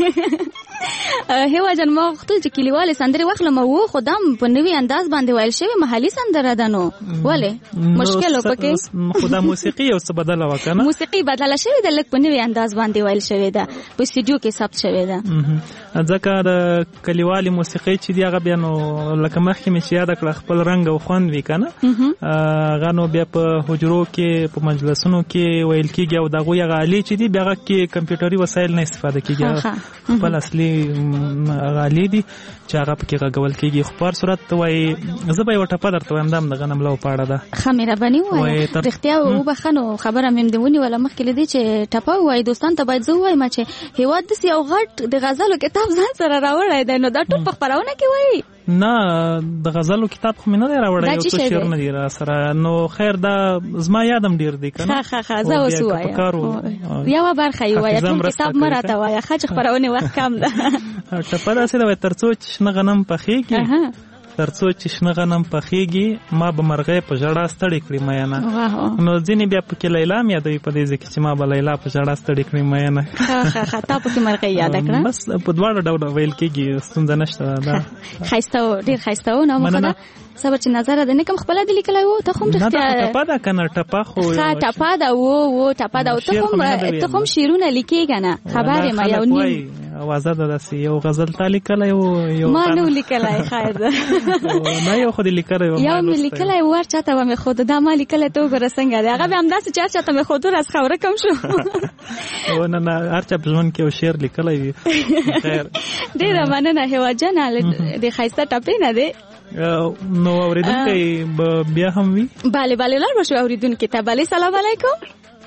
هیوا جان ما غوښتل چې کلیوالې سندرې واخلم او خو دا په نوي انداز باندې ویل شوې محلي سندره ده نو ولې مشکل و پکې خو دا موسیقي یو څه بدله وه که نه موسیقي بدله شوې ده لږ په نوي انداز باندې ویل شوې ده په سټوډیو کې ثبت شوې ده ځکه د کلیوالي موسیقي چې دی هغه بیا نو لکه مخکې مې چې یاده کړه خپل رنګ او خوند وي که نه هغه نو بیا په حجرو کې په مجلسونو کې ویل کېږي او د هغوی هغه آلې چې دي بیا هغه کې کمپیوټري وسایل نه استفاده کېږي خپل اصلي هغه آلې دي چې هغه پکې غږول کېږي خو په هر صورت وایي زه به یوه ټپه درته وایم دا هم د غنم لو پاړه ده ښه مهرباني ووایه رښتیا وبخښه نو خبره مې هم دې ونیوله مخکې له دې چې ټپه ووایي دوستانو ته باید زه ووایم چې هېواد داسې یو غټ د غزلو کتاب ځان سره راوړی دی نو دا ټول په خپرونه کې وایي نه د غزلو کتاب خو مې نه دی راوړی یو څه شعرونه دي را سره نو خیر دا زما یادم ډېر دی که نه ښه زه اوس ووایم یوه برخه یې ووایه ټول کتاب مه راته وایه ښه چې خپرونې وخت کم ده ټپه داسې ده وایي تر څو چې شنه غنم پخېږي تر څو چې شنه غنم پخېږي ما به مرغۍ په ژړا ستړې کړي مینه نو ځینې بیا پکې لیلا م یادوي په دې ځای کې چې ما به لیلا په ژړا ستړې کړي مینه ښه تا پکې مرغۍ یاده کړه بس په دواړه ډوله ویل کېږي ستونزه نشته دا ښایسته و ډېر ښایسته و نو صبر چې نظر ده نه کوم خپل دی لیکلای وو ته هم رښتیا ټپه ده کنه ټپه خو ټپه ده وو ټپه ده ته هم شیرونه لیکي کنه خبره ما یو نیم اوازه ده داسې یو غزل تا لیکلی یو ما نو لیکلی خیر ده نه یو خو دې لیکلی یو مې لیکلی ور چاته به مې ښوده دا ما لیکلی ته وګوره څنګه دی هغه به همداسې چې هر چاته مې ښوده راڅخه ورکم شو نه هر چا په ژوند کې یو شعر لیکلی وي خیر ډېره مننه هیوا جانه د ښایسته ټپې نه دی نو اوریدونکی بیا هم وي بله لاړ به شو اوریدونکي ته بله سلام علیکم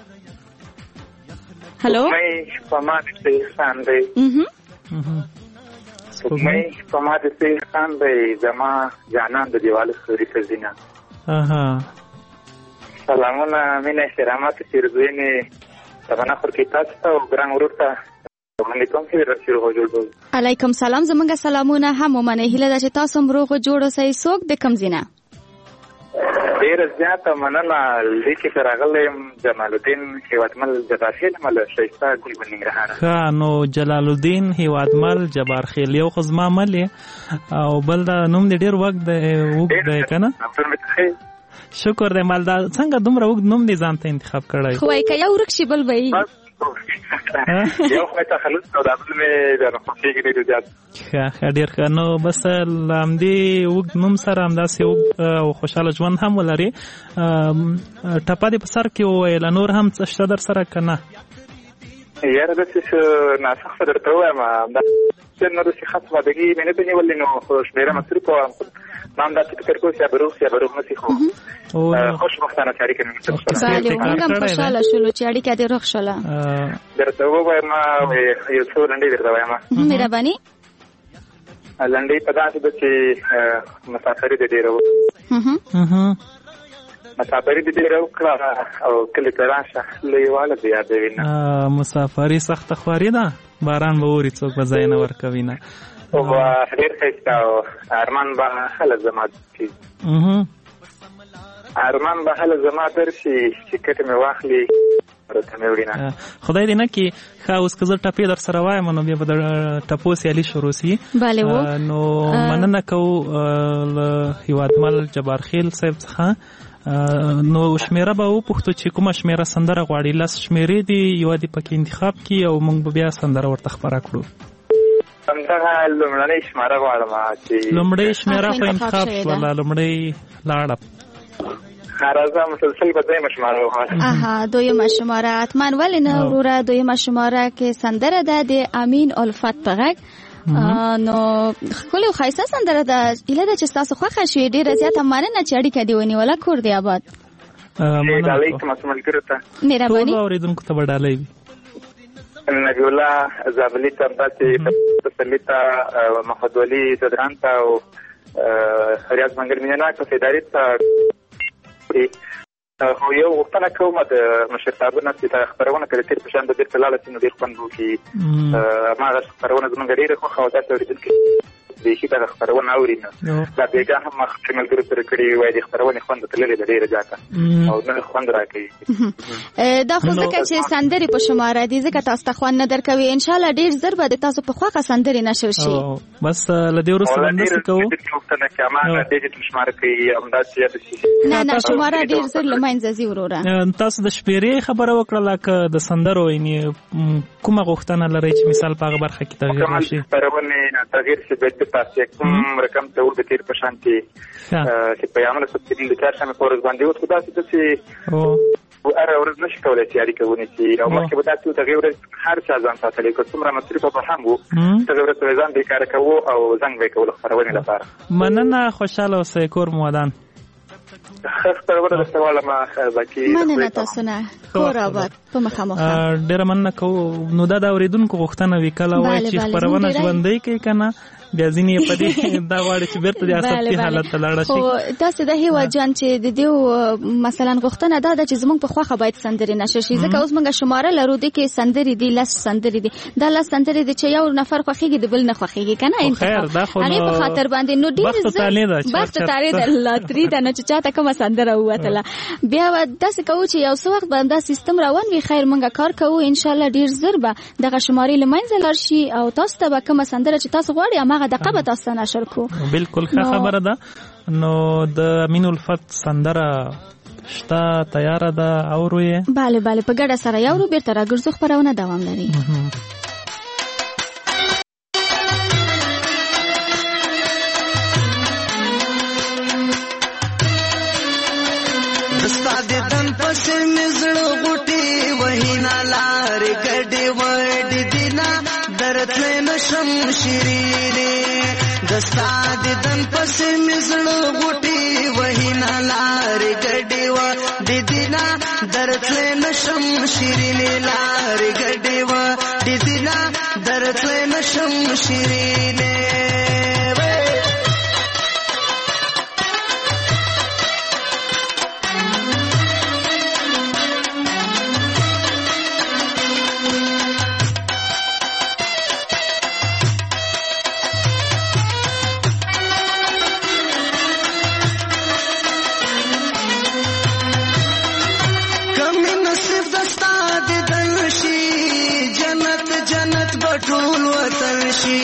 هلو سپوږمۍ په ما دې خاندي سپوږمۍ په ما دې خاندي زما جانان د دیوال خوري سزینه سلامونه مینه احترامات پیرزوینې تمنا خور کې تاسو ته او ګران ورور ته علیکم سلام زمونږ سلامونه هم ومنه هیله ده چې تاسو هم روغ جوړ اوسئ څوک د کوم ځای نه ډېره زیاته مننه دې کې راغلی یم جمال الدین هیوادمل جبارخیل مل ښایسته ګل ننګرهار ښه نو جلال الدین هیوادمل جبارخیل یو خو زما مل او بل دا نوم دې ډېر اوږد دی که نه شکر دی مال دا څنګه دومره اوږد نوم دې ځان ته انتخاب کړی خو وایي که یو ورک شي بل به وي یو خو تخلص او دا بل مې د خوښېږي ډېر زیات ښه ډېر ښه نو بس له همدې اوږد نوم سره همداسې اوږد او خوشحاله ژوند هم ولري ټپه دې په سر کې وویله نور هم څه شته در سره که نه یاره داسې ناسخته درته ووایم نو داسې خاص وعدګي مې نه ده نیولې نو خو شمېره مصروفه وم ما هم داسې فکر کوم چې یا به روغ نسي خو خوشبختانه چې اړیکه مې بله موږ هم خوشحاله شولو چې اړیکه دې روغ شوله درته ووایم یو څو لنډۍ درته وایم مهرباني لنډۍ په داسې ده چې مسافري دې ډېره مسافري دې ډېره وکړه او کلي ته راشه لویواله دې یادوي نه مسافري سخته خواري ده باران به اوري څوک به ځای نه ورکوي نه ډېر ښایسته او ارمان به هله زما شي ارمان به هله زما در شي چې کټ مې واخلي ورته مې وړي نه خدای دې نه کړي ښه اوس که زه ټپې در سره وایم نو بیا به د ټپو سیالي شروع سي نو مننه کوو له هیوادمل جبارخیل صاحب څخه نو شمیره به وپوښتو چې کومه شمیره سندره غواړي 10 شمیرې دي یوه دې پکې انتخاب کړي او موږ به بیا سندره ورته خپره کړو همدغه لومړنۍ شماره غواړم چې لومړۍ شمیره خو انتخاب شوله لومړۍ لاړه راځه مسلسل به دویمه شماره وغواړم دویمه شماره حتما ولې نه وروره دویمه شماره کې سندره ده د امین الفت په غږ نو ښکلې او ښایسته سندره ده هیله ده چې ستاسو خوښه شي ډېره زیاته مننه چې اړیکه دې ونیوله کور دې آباد ډالۍ کوم ملګرو ته مهرباني ټولو اورېدونکو ته به ډالۍ وي نبی الله زابلي ته داسې تسلي ته محمد ولي زدران ته او ریاض منګل مینه ناک په فداري ته خو یو غوښتنه کوم د مشرتابه نه چې خبرونه کړي تیر په شان د بیرته لاړه چې نو ډېر خوند وکړي ما هغه خبرونه زموږ ډېره خوښه او داسې اورېدونکي بیخي دغه خبرونه اوري نه دا بېګا هم ما خپل ملګرو سره کړي وایي د خبرونې خوند تللی ده ډېره زیاته او نه خوند راکوي دا خو ځکه چې سندرې په شماره دي ځکه تاسو ته خوند نه درکوي انشاءالله ډېر ژر به د تاسو په خوښه سندرې نشر شي بس له دې وروسته همداسې کوو غوښتنه چې هماغه ډیجیټل شماره کوي همداسې یاد شي نه شماره ډېر ژر له منځه ځي وروره تاسو د شمېرې خبره وکړه لکه د سندرو یعنې کومه غوښتنه لرئ چې مثال په هغه برخه کې تغیر راشي خبرونه تغیر شي به تاسو کوم رقم ته ور د تیر په شان چې په یامل سپېل د چارشنبه په ورځ باندې وته داسې چې او اره ورځ نشي کولای چې اړیکه ونیسي او مخکې به تاسو ته غوړ هر څه ځان ساتلی کو څومره مصرف په هم وو ته غوړ ته ځان به کار کوو او زنګ به کول خبرونه لپاره مننه خوشاله اوسئ کور مودان خبره د سوال ما باقي مننه تاسو نه کور آباد په مخامخ ډېر مننه کوو نو دا د اوریدونکو غوښتنه وکړه وای چې خبرونه ژوندۍ کوي کنه بیا ځینې په دې دا غواړي چې بیرته د اساسي حالت ته لاړ شي خو تاسو د هیوا جان چې د دې مثلا غوښتنه دا ده چې زموږ په خوخه باید سندرې نشر شي ځکه اوس موږ شماره لرو د کې سندرې دي لس سندرې دي دا لس سندرې دي چې یو نفر خوخيږي د بل نه خوخيږي کنه انتخاب هغه په خاطر باندې نو ډیر وخت تاریخ د لاتري د نه چاته کومه سندره وته بیا داسې کوو چې یو څو وخت باندې سیستم روان وي خیر موږ کار کوو ان شاء الله ډیر زر به دغه شمارې لمنځه لار شي او تاسو ته به کومه سندره چې تاسو غواړئ هغه دغه به تاسو نشر کو بالکل ښه خبره ده نو د امین الفت سندره شته تیار ده اورو یې bale په ګډه سره یو بیرته راګرځو خبرونه دوام لري دستا د تن پسې مزړو غوټي وهینا لار ګډي وډ دینا درته نشم شیرینه دستا د تن پسې مزړو غوټي وهینا لار ګډي وډ دینا درته نشم شیرینه لار ګډي وډ دینا درته نشم شیرینه ټول وطن شي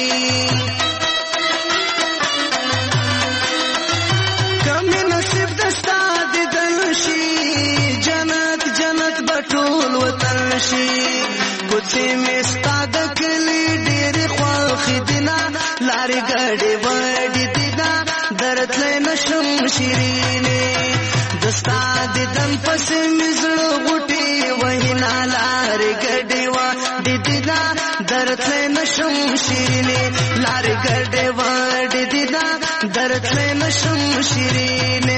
کم نصیب دستا د دل شي جنت بټول وطن شي کوڅې مستا د کلی ډېر خوښ دینا لارې ګډې وډې دینا درته نشم شیرینه دستا د دل پسې مزړو غوټي وهینا لارې ګډې وډې دینا درته نشم شیرینه لار ګډه وډ دینا درته نشم شیرینه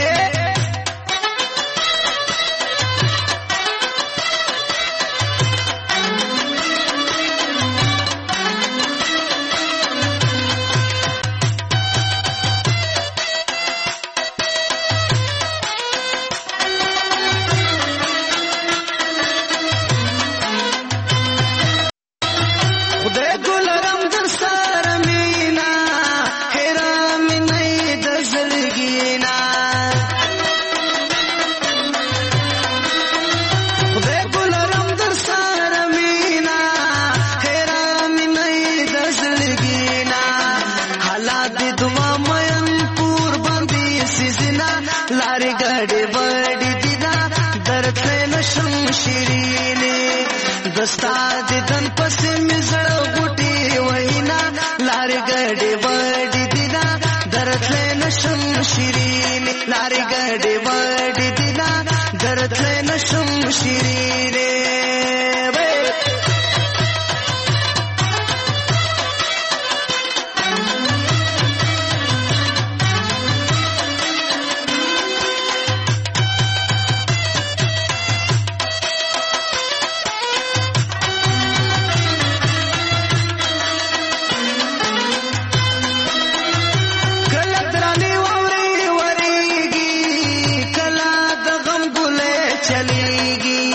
دستا د دن پسې مزړو غوټي وینا لار ګډې وډې دینا درته نشم شیرینه لار ګډې وډې دینا درته نشم شیرینه چلیږي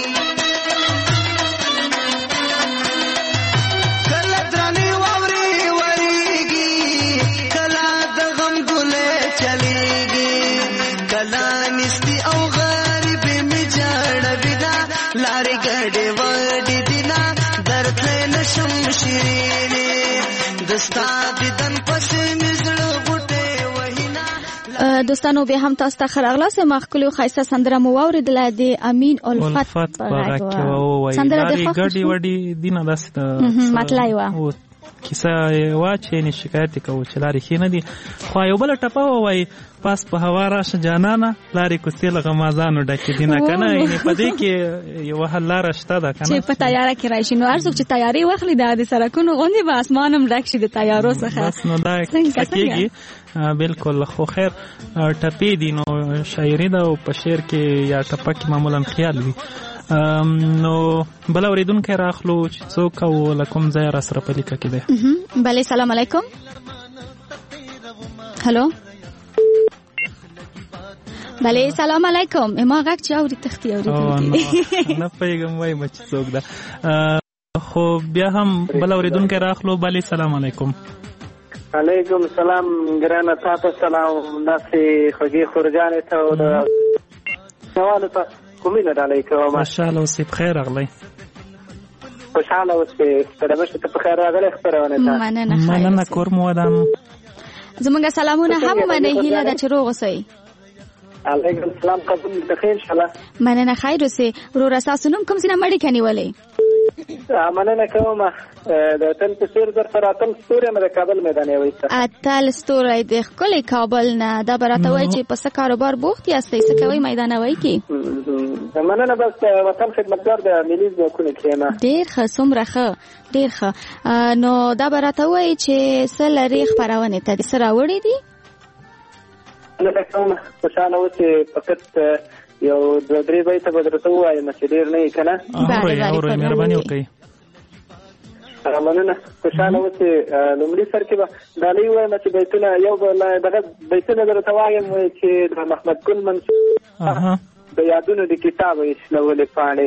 کله درنې واورې وریږي کله د غم ګلې چلیږي کله نستی او غریب می جړوي دا لارې ګډې وډې دینا درته نشم شیرینې دستا دیدن پسې مزړه بوټه وهینا. دوستانو به هم تاسو ته خراغلاس مخکلو خاصه سندره مو واوریدله د امین الفت سندره د ګډي وډي دینه داسته مطلع وا کیسه وا چې نه شکایت کوي چې لارې خې نه دي خو یو بل ټپه وای پاس په هوا راشه جانانه لارې کوستې لغمازانو ډکې دینه کنه یعنی په دې کې یو حل لار شته ده کنه چې په تیاره کې راشي نو ارزو چې تیاری واخلي د سرکونو غوندي به اسمانم ډک شي د تیارو څخه بس نو دا کېږي بالکل خو خیر ټپې دي نو شاعري ده او په شعر کې یا ټپه کې معمولا خیال وي نو بل اوریدونکو راخلو چې څوک او لکم ځای را سره په لیکه کې ده. بله سلام علیکم. هلو بله سلام علیکم. ما غږ چې اوري تختی اوریدونکي نه پوهېږم وایم چې څوک ده خو بیا هم بل اوریدونکو راخلو. بله سلام علیکم. علیکم سلام ګرانه تاسو سلام ناسې خوږې خورجانې ته او د نوالو ته کومینه ډالۍ کوم. خوشحاله اوسې بخیر راغلی. خوشحاله اوسې ستړی ته په خیر راغلی خپرونه ته مننه کور مو ودان زمونږ سلامونه هم ومنئ هیله ده چې روغ اوسئ. علیکم سلام قبول د خیر انشاءالله. مننه خیر اوسې. ورور ستاسو نوم کوم ځای نه مړیکه نیولې؟ مننه کوم د تل په څېر درته راتل ستوري مې د کابل میدان یوي اتل ستوری د ښکلي کابل نه دا به راته وایي چې په څه کاروبار بوخت یاستئ څه کوئ میدانوی کې؟ مننه بس وطن خدمتګار د ملي ځواکونو کې یم. ډېر ښه څومره ښه ډېر ښه. نو دا به راته وایي چې څه لرې خپرونې ته څه راوړي دي؟ مننه کوم خوشحاله اوسې فقط یو دوه درې بیته به درته ووایم چې ډېر نه یې که نه؟ مهرباني وکړئ. مننه خوشحاله اوسې. لومړي سر کې به ډالۍ ووایم چې بیتونه یو دغه بیتونه درته وایم چې د محمد ګل منصور د یادونو د کتاب ایسلولې پاڼې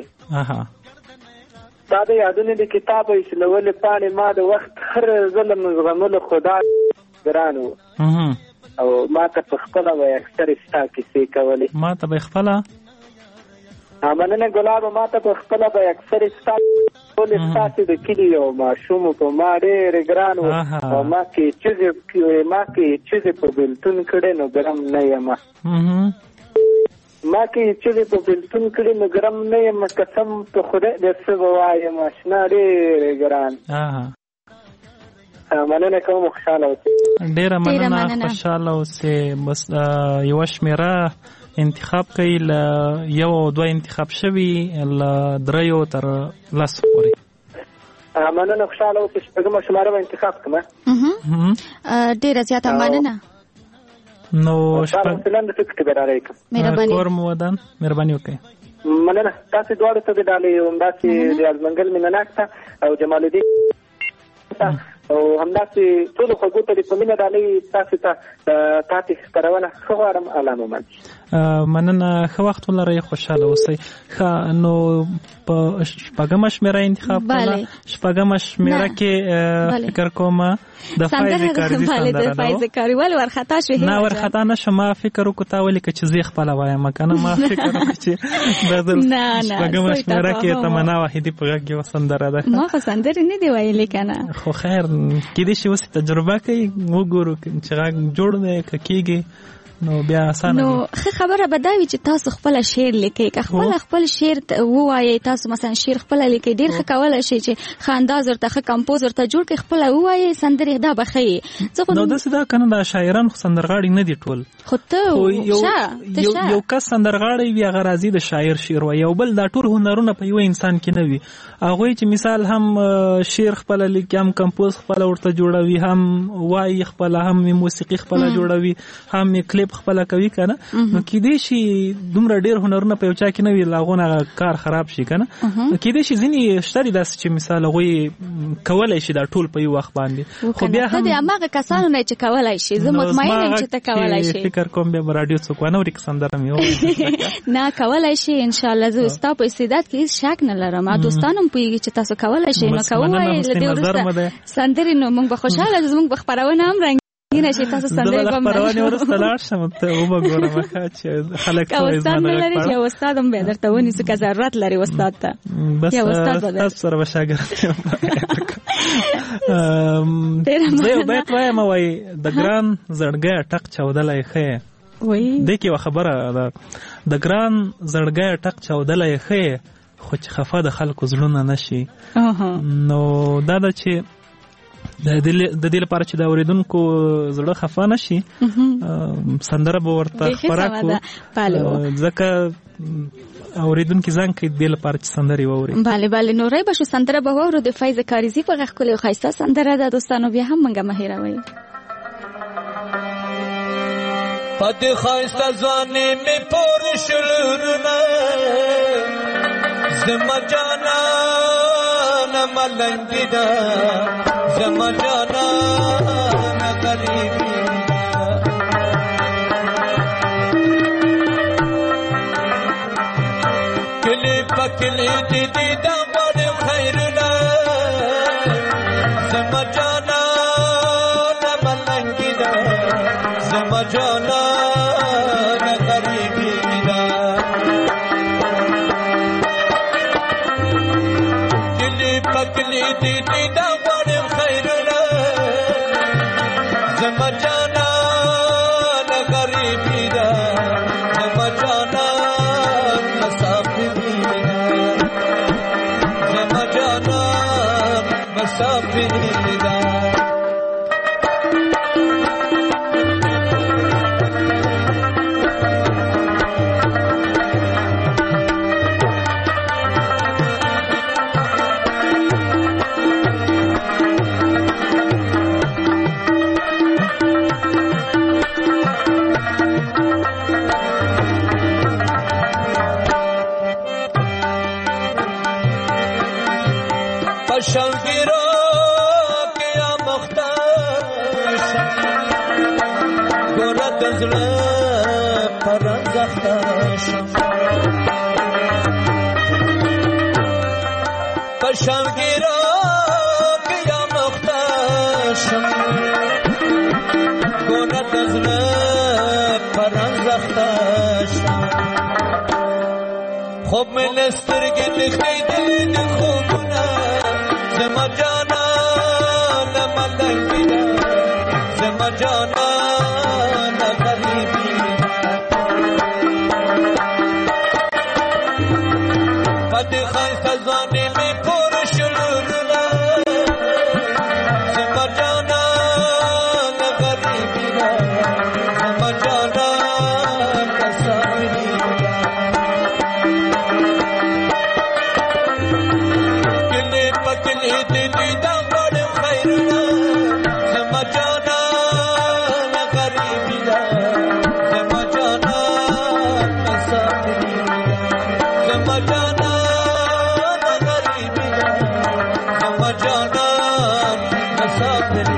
دا د یادونو د کتاب ایسلولې پاڼې ما د وخت هر ظلم زغملو خدا ګران و او ما ته په خپله به اکثر ستا کیسې کولې. ما ته به خپله مننه ګلابه ما ته په خپله به اکثر ستا ټولې ستاسې د کلي یو ماشوم په ما ډېرې ګران و او ما کې چیزې په بېلتون کړې نو ګرم نه یم ما کې چیزې په بېلتون کړې نو ګرم نه یم قسم په خدای دې څه به وایم اشنا ډېرې ګران. مننه کوم خوشحاله اوسې. ډېره مننه خوشحاله اوسې. بس یوه شمېره انتخاب کوي له یو او دوه انتخاب شوي له دریو تر لسو پورې. مننه خوشحاله اوسې. شپږمه شماره به انتخاب کړم. ډېره زیاته مننه. نو مهرباني کور مو ودان مهرباني وکړئ. مننه تاسې دواړو ته د ډالۍ همداسې د ازمنګل مینه ناک ته او جمال الدین او همداسې ټولو خوږو ته د په مینه ډالۍ تاسې ته تاسې خپرونه ښه غواړم. الله مو مني. مننه ښه وخت ولرئ خوشحاله اوسئ. ښه نو په شپږمه شمېره انتخاب کړله. شپږمه شمېره کې فکر کوم د فایز کاریزي سندره ده. فایز کاری ولې ورخطا شوې؟ نه ورخطا نه شم. ما فکر وکړو تا ولې که چې زه خپله وایم که نه ما فکر وکړو چې دا ځل شپږمه شمېره کې تمنا واحدي په غږ یوه سندره ده. ما خو سندرې نه دي ویلې که نه خو خیر کېدای شي اوس تجربه کوي وګورو چې غږ جوړ دی که کېږي نو بیا اسانه نو ښه خبره به دا وي چې تاسو خپله شعر لیکئ که خپل شعر ووایئ تاسو مثلا شعر خپله لیکئ ډېر ښه کولی شئ چې ښه انداز ورته ښه کمپوز ورته جوړ کړئ خپله ووایئ سندرې دا به ښه یي. نو داسې دا که نه دا شاعران خو سندرغاړي نه دي ټول خو ته یو کس سندرغاړی وي هغه راځي د شاعر شعر وایي یو بل دا ټول هنرونه په یو انسان کې نه وي. هغوی چې مثال هم شعر خپله لیکي هم کمپوز خپله ورته جوړوي هم وایي خپله هم موسیقي خپله جوړوي هم کلیپ خپل کوي کنه نو کې دې شي دومره ډیر هنرونه په یو چا کې نه وی لاغونه کار خراب شي کنه کې دې شي ځینی شتري داس چې مثال غوي کولای شي دا ټول په یو وخت باندې خو بیا هم د هغه کسانو نه چې کولای شي زه مطمئن یم چې ته کولای شي فکر کوم به رادیو څوک ونه ورک سندره مې نه کولای شي ان شاء الله زه ستاسو په استعداد کې شک نه لرم دوستانو پوهیږي چې تاسو کولای شئ نو کوی له دې ورسره سندري نو موږ به خوشاله زموږ په خبرونه هم رنګینه شي تاسو سندري کوم خبرونه ورسره لاړ شم ته وګورم چې خلک څه استاد لري چې استاد هم به درته ونی څه ضرورت لري استاد ته یا استاد تاسو سره شاګرد زه به وایم وای د ګران زړګي ټک چودلای خې وای دغه خبره ده د ګران زړګي ټک چودلای خې خو چې خفه د خلکو زړونه نشي نو دا د چې د دې لپاره چې دا اوریدونکو زړه خفه نشي سندره به ورته خبره کو ځکه اوریدونکو ځان کې د لپاره چې سندري ووري bale نورې به شو سندره به وورو د فایز کاریزی په غږ کولې خاصه سندره ده دوستانو بیا هم منګه مهیروي پد خاصه ځواني می پور شلورنا زما جانا نملنګی دا زما جانا نغریبی کلی پکلی دی دی دا بڑ خیرنا زما جانا نملنګی دا زما جانا نغریبی دا پکلی دی دی دا بڑ خیرنا زما جانا غریبی دا زما جانا مسافری دا زما جانا مسافری دا شنگیرو کیا مختار گورا دزل پران زختاش شنگیرو کیا مختار گورا دزل پران زختاش خوب میں نستر کے دکھائی دین خوبنا زما جانا نملنگی دا زما جانا نغریبی پد خاصه ځواني می پور شلورنا زما جانا نغریبی دا زما جانا مسافری پکلی دی دی دا بڑ خیرنا زما جانا غریبی دا زما جانا مسافری زما جانا غریبی دا زما جانا مسافری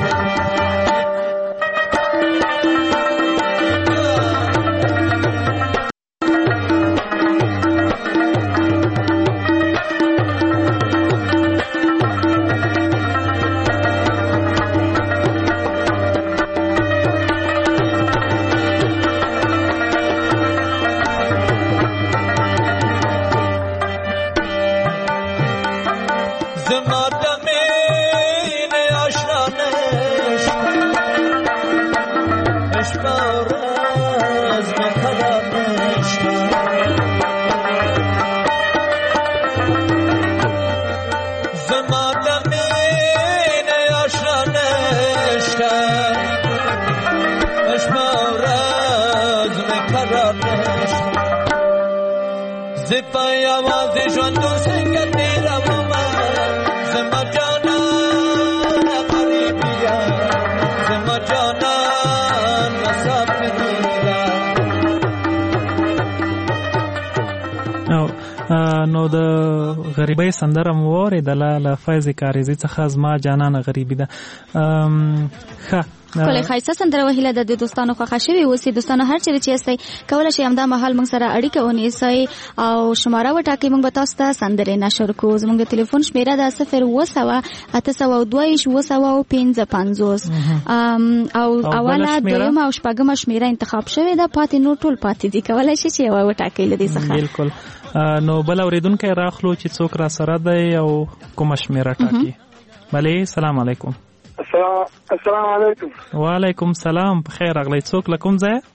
زپای آواز ژوندو څنګه تیرومه زما جانا غریبی دا زما جانا مسافری دا نو د غریبۍ سندره مو واورېدله له فیض کاریزي څخه زما جانانه غریبي ده. ښه کله خایسته سندره وهیله د دوستانو خوښه شوې اوسې. دوستانو هر چیرې چې یاستئ کولی شئ همدا مهال موږ سره اړیکه ونیسئ او شماره وټاکئ. موږ به تاسو ته سندرې نشر کوو. زموږ د تلیفون شمیره ده 0 800 822 او اوله دویمه او شپږمه شمیره انتخاب شوې ده. پاتې نور ټول پاتې دي. کولی شئ چې یوه وټاکئ له دې څخه. بالکل. نو بل اورېدونکی راخلو چې څوک را سره دی او کومه شمیره ټاکي. بلې سلام علیکم. السلام علیکم. وعلیکم سلام. په خیر راغلی. څوک له کوم ځایه؟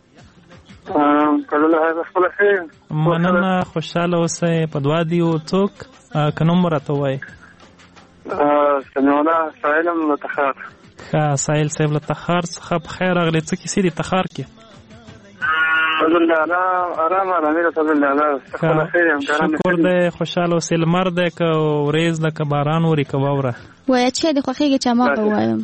مننه. خوشحاله اوسئ. په دعا دي. او څوک که نوم راته ووایي؟ سمیع الله سایل له تخار. ښه سایل صاحب له تخار څخه په خیر راغلی. څه کیسې دي تخار کې؟ شکر دی. خوشحاله اوسئ. لمر دی که ورېځ ده که باران اوري که واوره؟ وایه چې د خوښېږي چې ما به ووایم.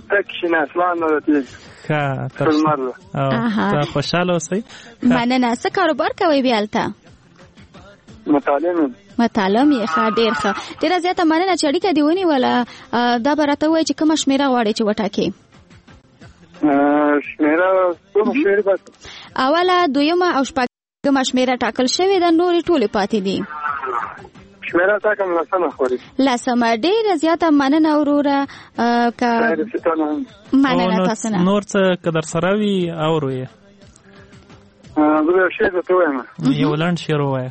ښه ته خوشحاله اوسئ. مننه. څه کاروبار کوئ بیا هلته؟ مطالعه مې. ښه ډېر ښه. ډېره زیاته مننه چې اړیکه دې ونیوله. دا به راته ووایي چې کومه شمېره غواړې چې وټاکې؟ اوله دویمه او شپږمه شمیره ټاکل شوې ده. نورې ټولې پاتې دي. شمیره ټاکم لسمه خوري. لسمه. ډېره زیاته مننه وروره. مننه تاسو نه. نور څه که در سره وي اورو یې؟ زه یو شعر درته ووایم. یو لنډ شعر ووایه.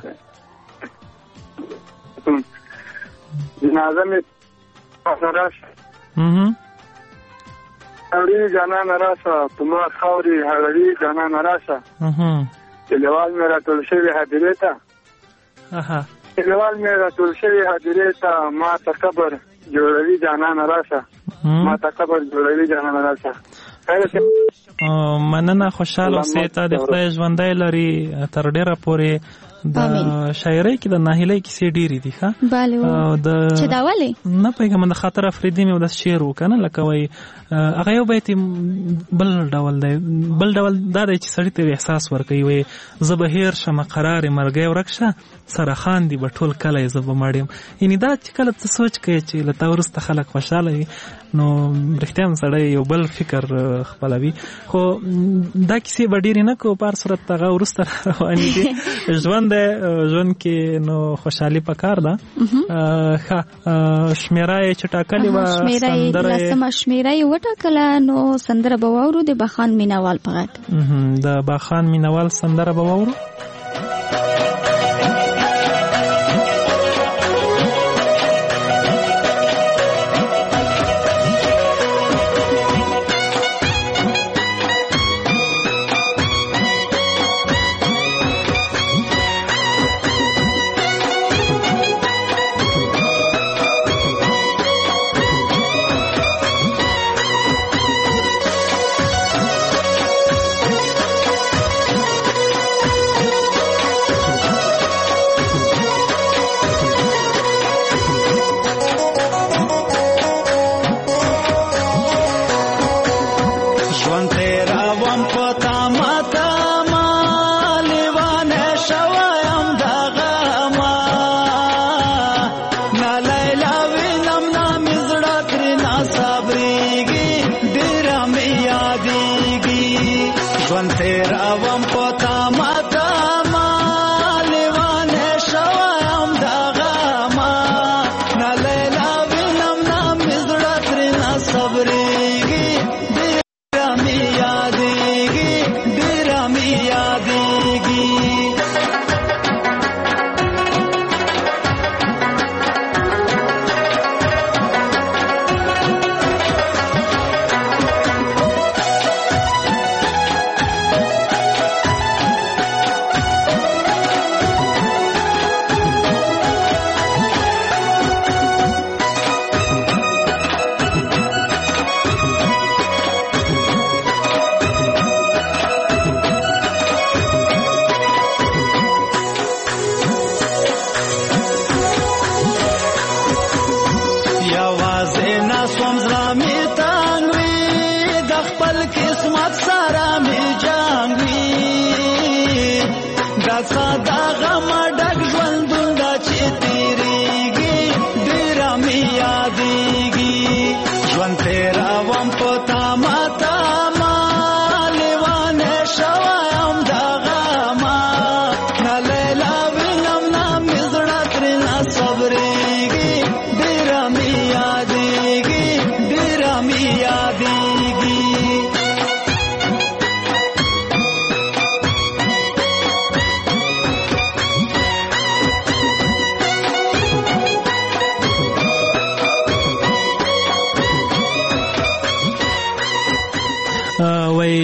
جنازه مې راشه هړوي جانانه راشه په مار خاورې هړوي جانانه راشه کلیوال مې راټول شوي هدیرې ته کلیوال مې راټول شوي هدیرې ته ما ته قبر جوړوي جانانه راشه ما ته قبر جوړوي جانانه راشه. مننه. خوشحاله اوسئ. ته د خدای ژوندی لري. تر ډېره پورې د شاعرۍ کې د ناهیلۍ کیسې ډېرې دي. ښه چې دا ولې نه پوهېږم. د خاطر افریدي مې داسې شعر و که نه لکه وایي هغه یو بیت بل ډول دی. بل ډول دا دی چې سړي ته احساس ورکوي. وایي زه به هېر شم قرار مرګی ورک شه سره خاندي به ټول کلی زه به مړ یم. یعنې دا چې کله ته سوچ کوې چې له تا وروسته خلک خوشحاله وي نو رښتیا هم سړی یو بل فکر خپلوي. خو دا کیسې به ډېرې نه کوو. په هر صورت هغه وروسته روانې دي. ژوند دی. ژوند کې نو خوشحالي پکار ده. ښه شمیره یې چې ټاکلې وه لسمه شمیره یې وټاکله. نو سندره به واورو د باخان مینوال په غږ. د باخان مینوال سندره به واورو.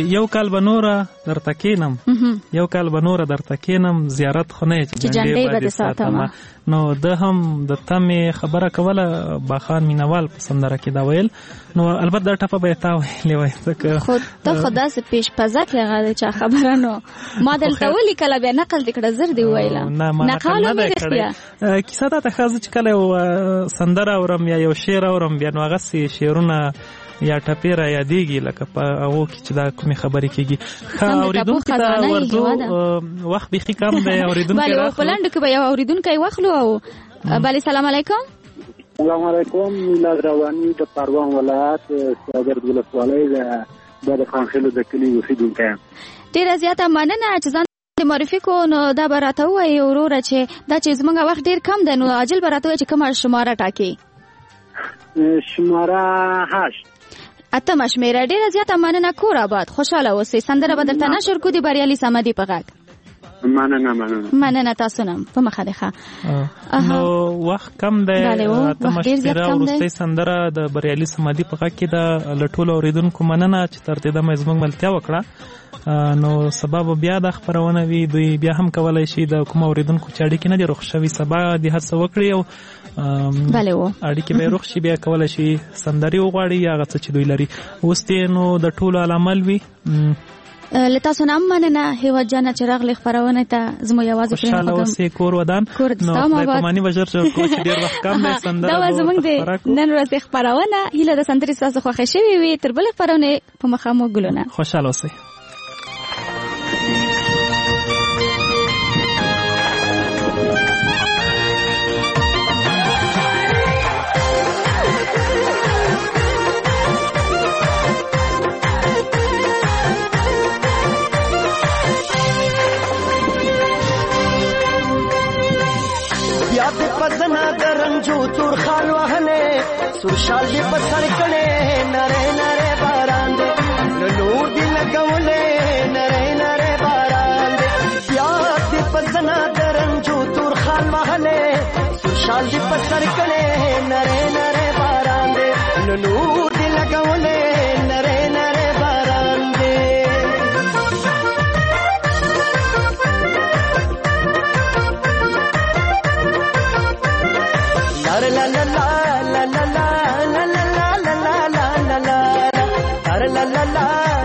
یو کال به نوره درته کینم یو کال به نوره درته کینم زیارت خو نه چې جنډې به دې ساتم. نو ده هم د تمې خبره کوله باخان مینوال په سندره کې دا ویل. نو البته دا ټپه به یې تا ویلې وای ځکه خو ته خو داسې پیش پزه کې هغه چا خبره نو ما دلته ولیکله بیا نقل دې کړه زر دې وویله نقل نه دی کړی. کیسه دا ته ښځه چې کله یو سندره اورم یا یو شعر اورم بیا نو هغسې شعرونه یا ټپې را یادېږي لکه په هغو کې چې دا کومې خبرې کېږي. ښه اورېدونکي ته ورځو وخت بیخي کم دی. اورېدونکی بلې په لنډو کې به یو اورېدونکی واخلو او بلې سلام علیکم. سلام علیکم. میلاد رواني د پروان ولایت سیاګرد ولسوالۍ د خانخیلو د کلي اوسېدونکی یم. ډېره زیاته مننه چې ځان د معرفي کو. نو دا به راته ووایي وروره چې دا چې زموږ وخت ډېر کم دی نو عاجل به راته ووایي چې کومه شماره ټاکي. شماره 8 اتمه شمیره. ډېره زیاته مننه. کور آباد خوشحاله اوسئ. سندره به درته نشر کړو د بریالي صمدي په غږ. مننه تاسو نه په مخه دی. نو وخت کم دی. اتمه شمیره وروستۍ سندره د بریالي صمدي په غږ کې ده. له ټولو اورېدونکو مننه چې تر دې دمه زموږ ملتیا وکړه. نو سبا به بیا د خپرونه وي. دوی بیا هم کولی شي د کوم اورېدونکو چې اړیکې نه دي روغ شوي سبا دې هڅه وکړي او اړیکې به یې روغ شي بیا کولی شي سندرې وغواړي یا هغه څه چې دوی لري. اوس دې نو د ټولو علامل وي. له تاسو نه هم مننه هیواد جانه چې راغلې خپرونې ته. زموږ یوازې خوشحاله اوسئ. کور ودان نو خدای په معنی به ژر ژر کوو چې ډېر وخت کم دی. سندره دا زموږ د نن ورځې خپرونه. هیله ده سندرې ستاسو خوښې شوې وي. تر بلې خپرونې په مخه مو ګلونه. خوشحاله اوسئ. پزنا درنجو تور خال وهنه سور شال دی پسر کړي نره نره باران دی نور دی لګولې نره نره باران دی یاد دی پزنا درنجو تور خال وهنه سور شال دی پسر کړي نره نره باران دی نور دی لګولې نره نره باران دی. La la la la la la la la la la la la la la la la la la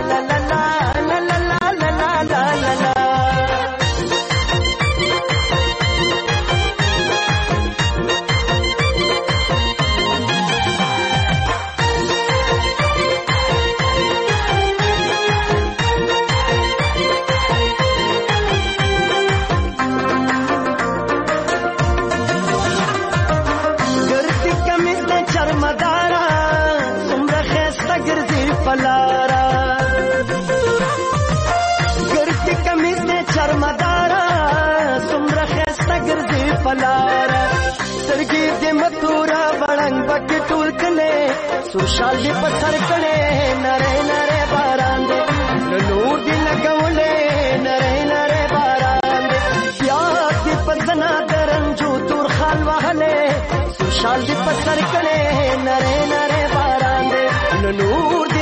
سوشال دی پتھر کڑے نرے نرے باران دے نور دی لگولے نرے نرے باران دے پیار دی پزنا درنجو تور خال وحلے سوشال دی پتھر کڑے نرے نرے باران دے نور